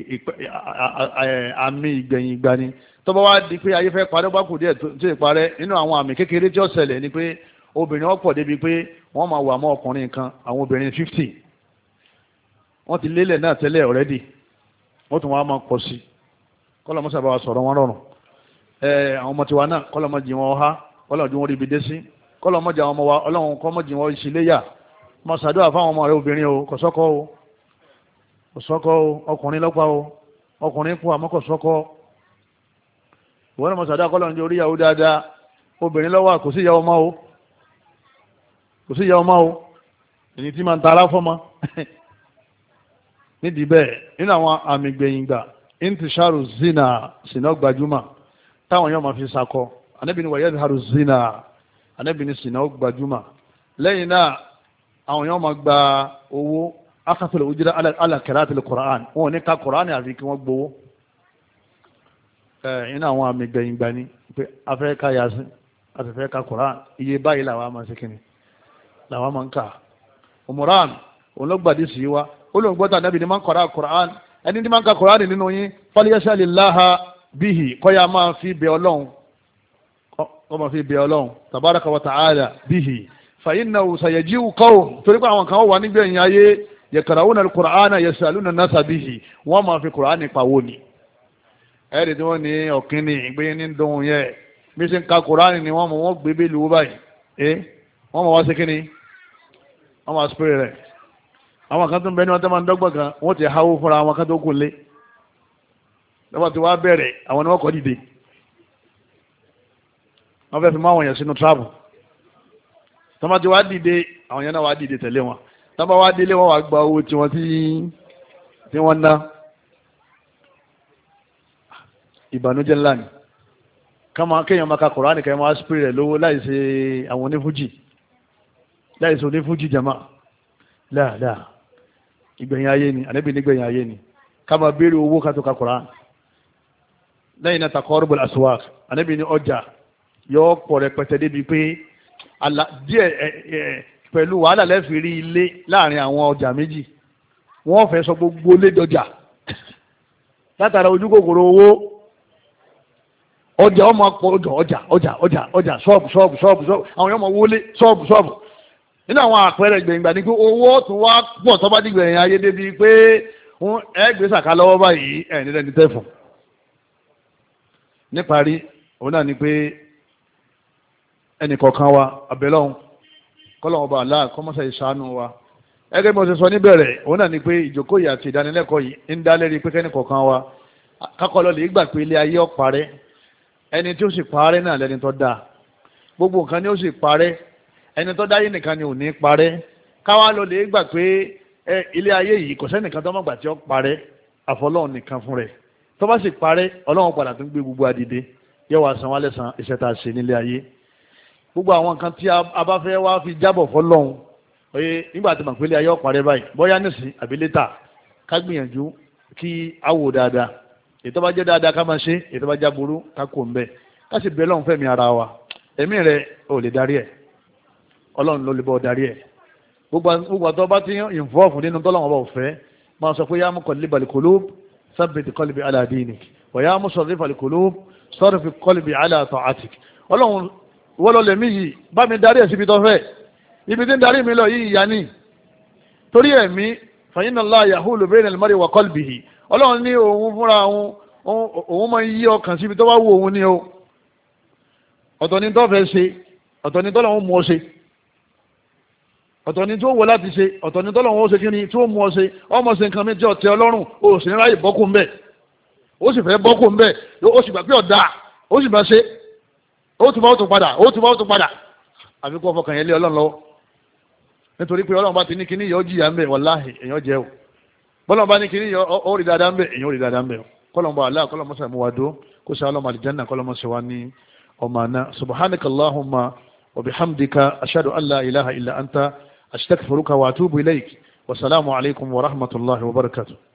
àmì ìgbẹ̀yìn ìgbà ni tó bá wá di pé ayé fẹ́ parẹ́ bá kù díẹ̀ tó ti parẹ́ nínú àwọn àmì kékeré tí ó ṣẹlẹ̀ ni pé obìnrin ọ̀pọ̀ débi pé wọ́n máa wà mọ́ ọkùnrin kan àwọn obìnrin fifty wọ́n ti lélẹ̀ náà tẹ́lẹ̀ already wọ́n tún wá máa pọ̀ sí kọ́lọ́mọ́ sábà wa sọ̀rọ̀ wọn rọrùn ẹ àwọn ọmọ tiwa náà kọ́lọ́mọ́ jí wọn ha kọ́lọ́mọ́ jí wọn rí ibi dé sí kọ́lọ́mọ́ jí àwọn ọmọ wa ọlọ́run kọ́mọ́ jí wọn ìṣìléyà máa ṣàdúrà fáwọn ọmọ rẹ obìnrin o kò sọ́kọ́ o kò sọ́kọ́ o ọkùnrin lọ́pàá o ọkùnrin kú àmọ́ kò sọ́kọ́ ìwọ́n náà máa ṣàdúrà kọ́lọ́mọ́ jí orí ìyàwó dáadáa obìnrin lọ́wọ́ kò sí ìyàwó máa o kò sí ìyá ọmọ o èyí tí máa ń tara fọ́mọ nídìí bẹ́ẹ̀ nínú àwọn àmì gbẹ̀yìngbà intisharu zina sínà gbajúmọ̀ táwọn yóò máa fi sakọ Ànábì ní wàyẹ́ haru zina Ànábì ní sínà gbajúmọ̀ lẹ́yìn náà àwọn yóò máa gba owó akásọ̀lẹ̀ ojúdá alàkẹ́rẹ́ àti Qur'an wọn ò ní ka Qur'an àfi kí wọ́n gbowó ẹ̀ nínú àwọn àmì gbẹ̀yìngbà ni pé afẹ́ ká yasin àti fẹ́ ka Qur'an iye báyìí làwọn máa ṣe kíni làwọn máa ń kà umuran òun ló gbàdí sí wa ó lóun gbọ́dọ̀ Ànábì ní máa ń kọ́ra Qur'an ẹni tí máa ń ka Qur'an nínú yín falyasalillaha bihi kọ́ya máa fi bẹ ọlọ́run kọ́ máa fi bẹ ọlọ́run tabaraka wa ta'ala bihi fa innahu sayaji'u qawm torí pé àwọn kan wà nígbẹ̀yìn ayé yaqra'una al-Qur'ana yasaluna an-nasa bihi wọ́n máa fi Qur'an pawó ni ẹ̀rì tí wọ́n ní ọ̀kínní ìgbé ní dùn yẹ bí sí ń ka Qur'an ni wọ́n mọ̀ wọ́n gbé bí lu báyìí ẹ́ wọ́n mọ̀ wá sí kíni wọ́n máa spray rẹ̀ àwọn kan tó ń bẹ ní wọn tó máa ń dọ́gbọ̀n kan wọ́n ti háwó fúnra àwọn kan tó kún lé lọ́wọ́ tí wọ́n bẹ̀rẹ̀ àwọn ni wọ́n kọ́ dìde wọ́n fẹ́ fi mọ́ àwọn èèyàn sínú travel tọ́mọ́ tí wọ́n dìde àwọn èèyàn náà wá dìde tẹ̀lé wọn tọ́mọ́ wá délé wọ́n wá gba owó tí wọ́n tí wọ́n ná ìbànújẹ́ ńlá ni kama kéèyàn máa ka Kùránì kẹ́yàn máa spray rẹ̀ lówó láì ṣe àwọn onífújì láì ṣe onífújì jama láàdáà ìgbẹ̀yìn ayé ni ànábì nígbẹ̀yìn ayé ni ká máa béèrè owó ká tó ka Kùránì lẹ́yìn náà taqarubul aswaq ànábì ní ọjà yọ pọ̀ rẹpẹtẹ débi pé díẹ̀ pẹ̀lú wàhálà lẹ́fì rí ilé láàrin àwọn ọjà méjì wọ́n fẹ́ sọ gbogbo lé dọjà látara ojú kòkòrò owó ọjà ọmọ pọ̀ ọjà ọjà ọjà ọjà ọjà ṣọ́ọ̀bù ṣọ́ọ̀bù ṣọ́ọ̀bù ṣọ́ọ̀bù àwọn yọmọ wọlé ṣọ́ọ̀bù ṣọ́ọ̀bù nínú àwọn àpẹẹrẹ gbẹ̀ngbà ni pé owó tún wá pọ̀ tọ́ba dìgbẹ̀yìn ayé débi pé ẹgbẹ́ sàkà lọ́wọ́ báyìí ẹ̀ nílẹ̀ ní tẹ́fù níparí òun náà ni pé ẹnì kọ̀ọ̀kan wa abẹ́lọ́hún kọ́lọ́hún bá aláà kọ́mọ́sá ìṣàánú wa ẹgbẹ́ bí mo ṣe sọ níbẹ̀rẹ̀ òun náà ni pé ìjókòó yìí àti ìdánilẹ́kọ̀ọ́ yìí ń dá lérí pé kẹ́nì kọ̀ọ̀kan wa kákọ́lọ́ lè gbà pé ilé ayé ó parẹ́ ẹni tí ó sì parẹ́ náà lẹni tó dáa gbogbo nǹkan ni ó sì parẹ́ ẹni tó dáyé nìkan ni ò ní parẹ́ káwá lọ lè gbà pé ilé ayé yìí kò sẹ́nìkan tó mọ̀gbà tí ó parẹ́ àfọlọ́run nìkan fún rẹ̀ tó bá sì parẹ́ ọlọ́run padà tún gbé gbogbo adìde yẹ wàá san wá lẹ́san iṣẹ́ tá a ṣe nílé ayé gbogbo àwọn nǹkan tí a bá fẹ́ wá fi jábọ̀ fọlọ́run oye nígbà tí màpẹ́lẹ́ ayé ọ̀parẹ́ báyìí bóyá nísìn àbí létà ká gbìyànjú kí á wò dáadáa ètò bá jẹ́ dáadáa ká máa ṣe ètò bá já burú ká kó ń bẹ́ ká sì bẹ́ẹ̀ lọ́hùn fẹ́mi ara wa ẹ̀mí rẹ̀ ò lè darí ẹ̀ ọlọ́run ló lè bọ́ darí ẹ̀ gbogbo àtọ́ bá ti involve nínú tọ́lọ́wọ́n bá fẹ́ máa sọ pé yá muqallibal qulub thabbit qalbi ala dinik wa yá musarrifal qulub sarrif qalbi ala ta'atik ọlọ́run wọ́lọ́ lèmi yìí bá mi darí ẹ̀ síbi tó fẹ́ ibi tí ń darí mi lọ yìí ìyá ní torí ẹ̀mí fa inna Allah yahulu bayna al-mar'i wa qalbihi ọlọ́run ní òun fúnra òun máa ń yí ọkàn síbi tó bá wù òun ní o ọ̀tọ̀ ni tó fẹ́ ṣe ọ̀tọ̀ ni tọ́lọ́run mú ọ ṣe ọ̀tọ̀ ni tó wọ láti ṣe ọ̀tọ̀ ni tọ́lọ́run ó ṣe kí ni tí ó mú ọ ṣe ọmọ ṣe nǹkan mi tí ọ̀tẹ ọlọ́run ó sì ní ráyè bọ́kù ń bẹ̀ ó sì fẹ́ bọ́kù ń bẹ̀ ó sì gbà pé ọ̀dà ó sì bá ṣe ó tún bá ó tún padà ó tún bá ó tún padà àfi kó ọfọkàn yẹn lé ọlọ́run lọ́wọ́ nítorí pé ọlọ́run bá ti ní kíní yọ jìyà ń bẹ̀ wàláhì èèyàn jẹ́ o bọ́lọ́run bá ní kíní yọ ó rí dáadáa ń bẹ̀ èèyàn ó rí dáadáa ń bẹ̀ kọ́lọ́mọ àlá kọ́lọ́mọ sàmú wa dó kó sọ ọlọ́mọ àlìjánná kọ́lọ́mọ sọ wa ní ọmọ àná subhanaka allahumma wa bihamdika ashhadu an la ilaha illa anta astaghfiruka wa atubu ilayk wa salaamu alaykum wa rahmatullahi wa barakatuh.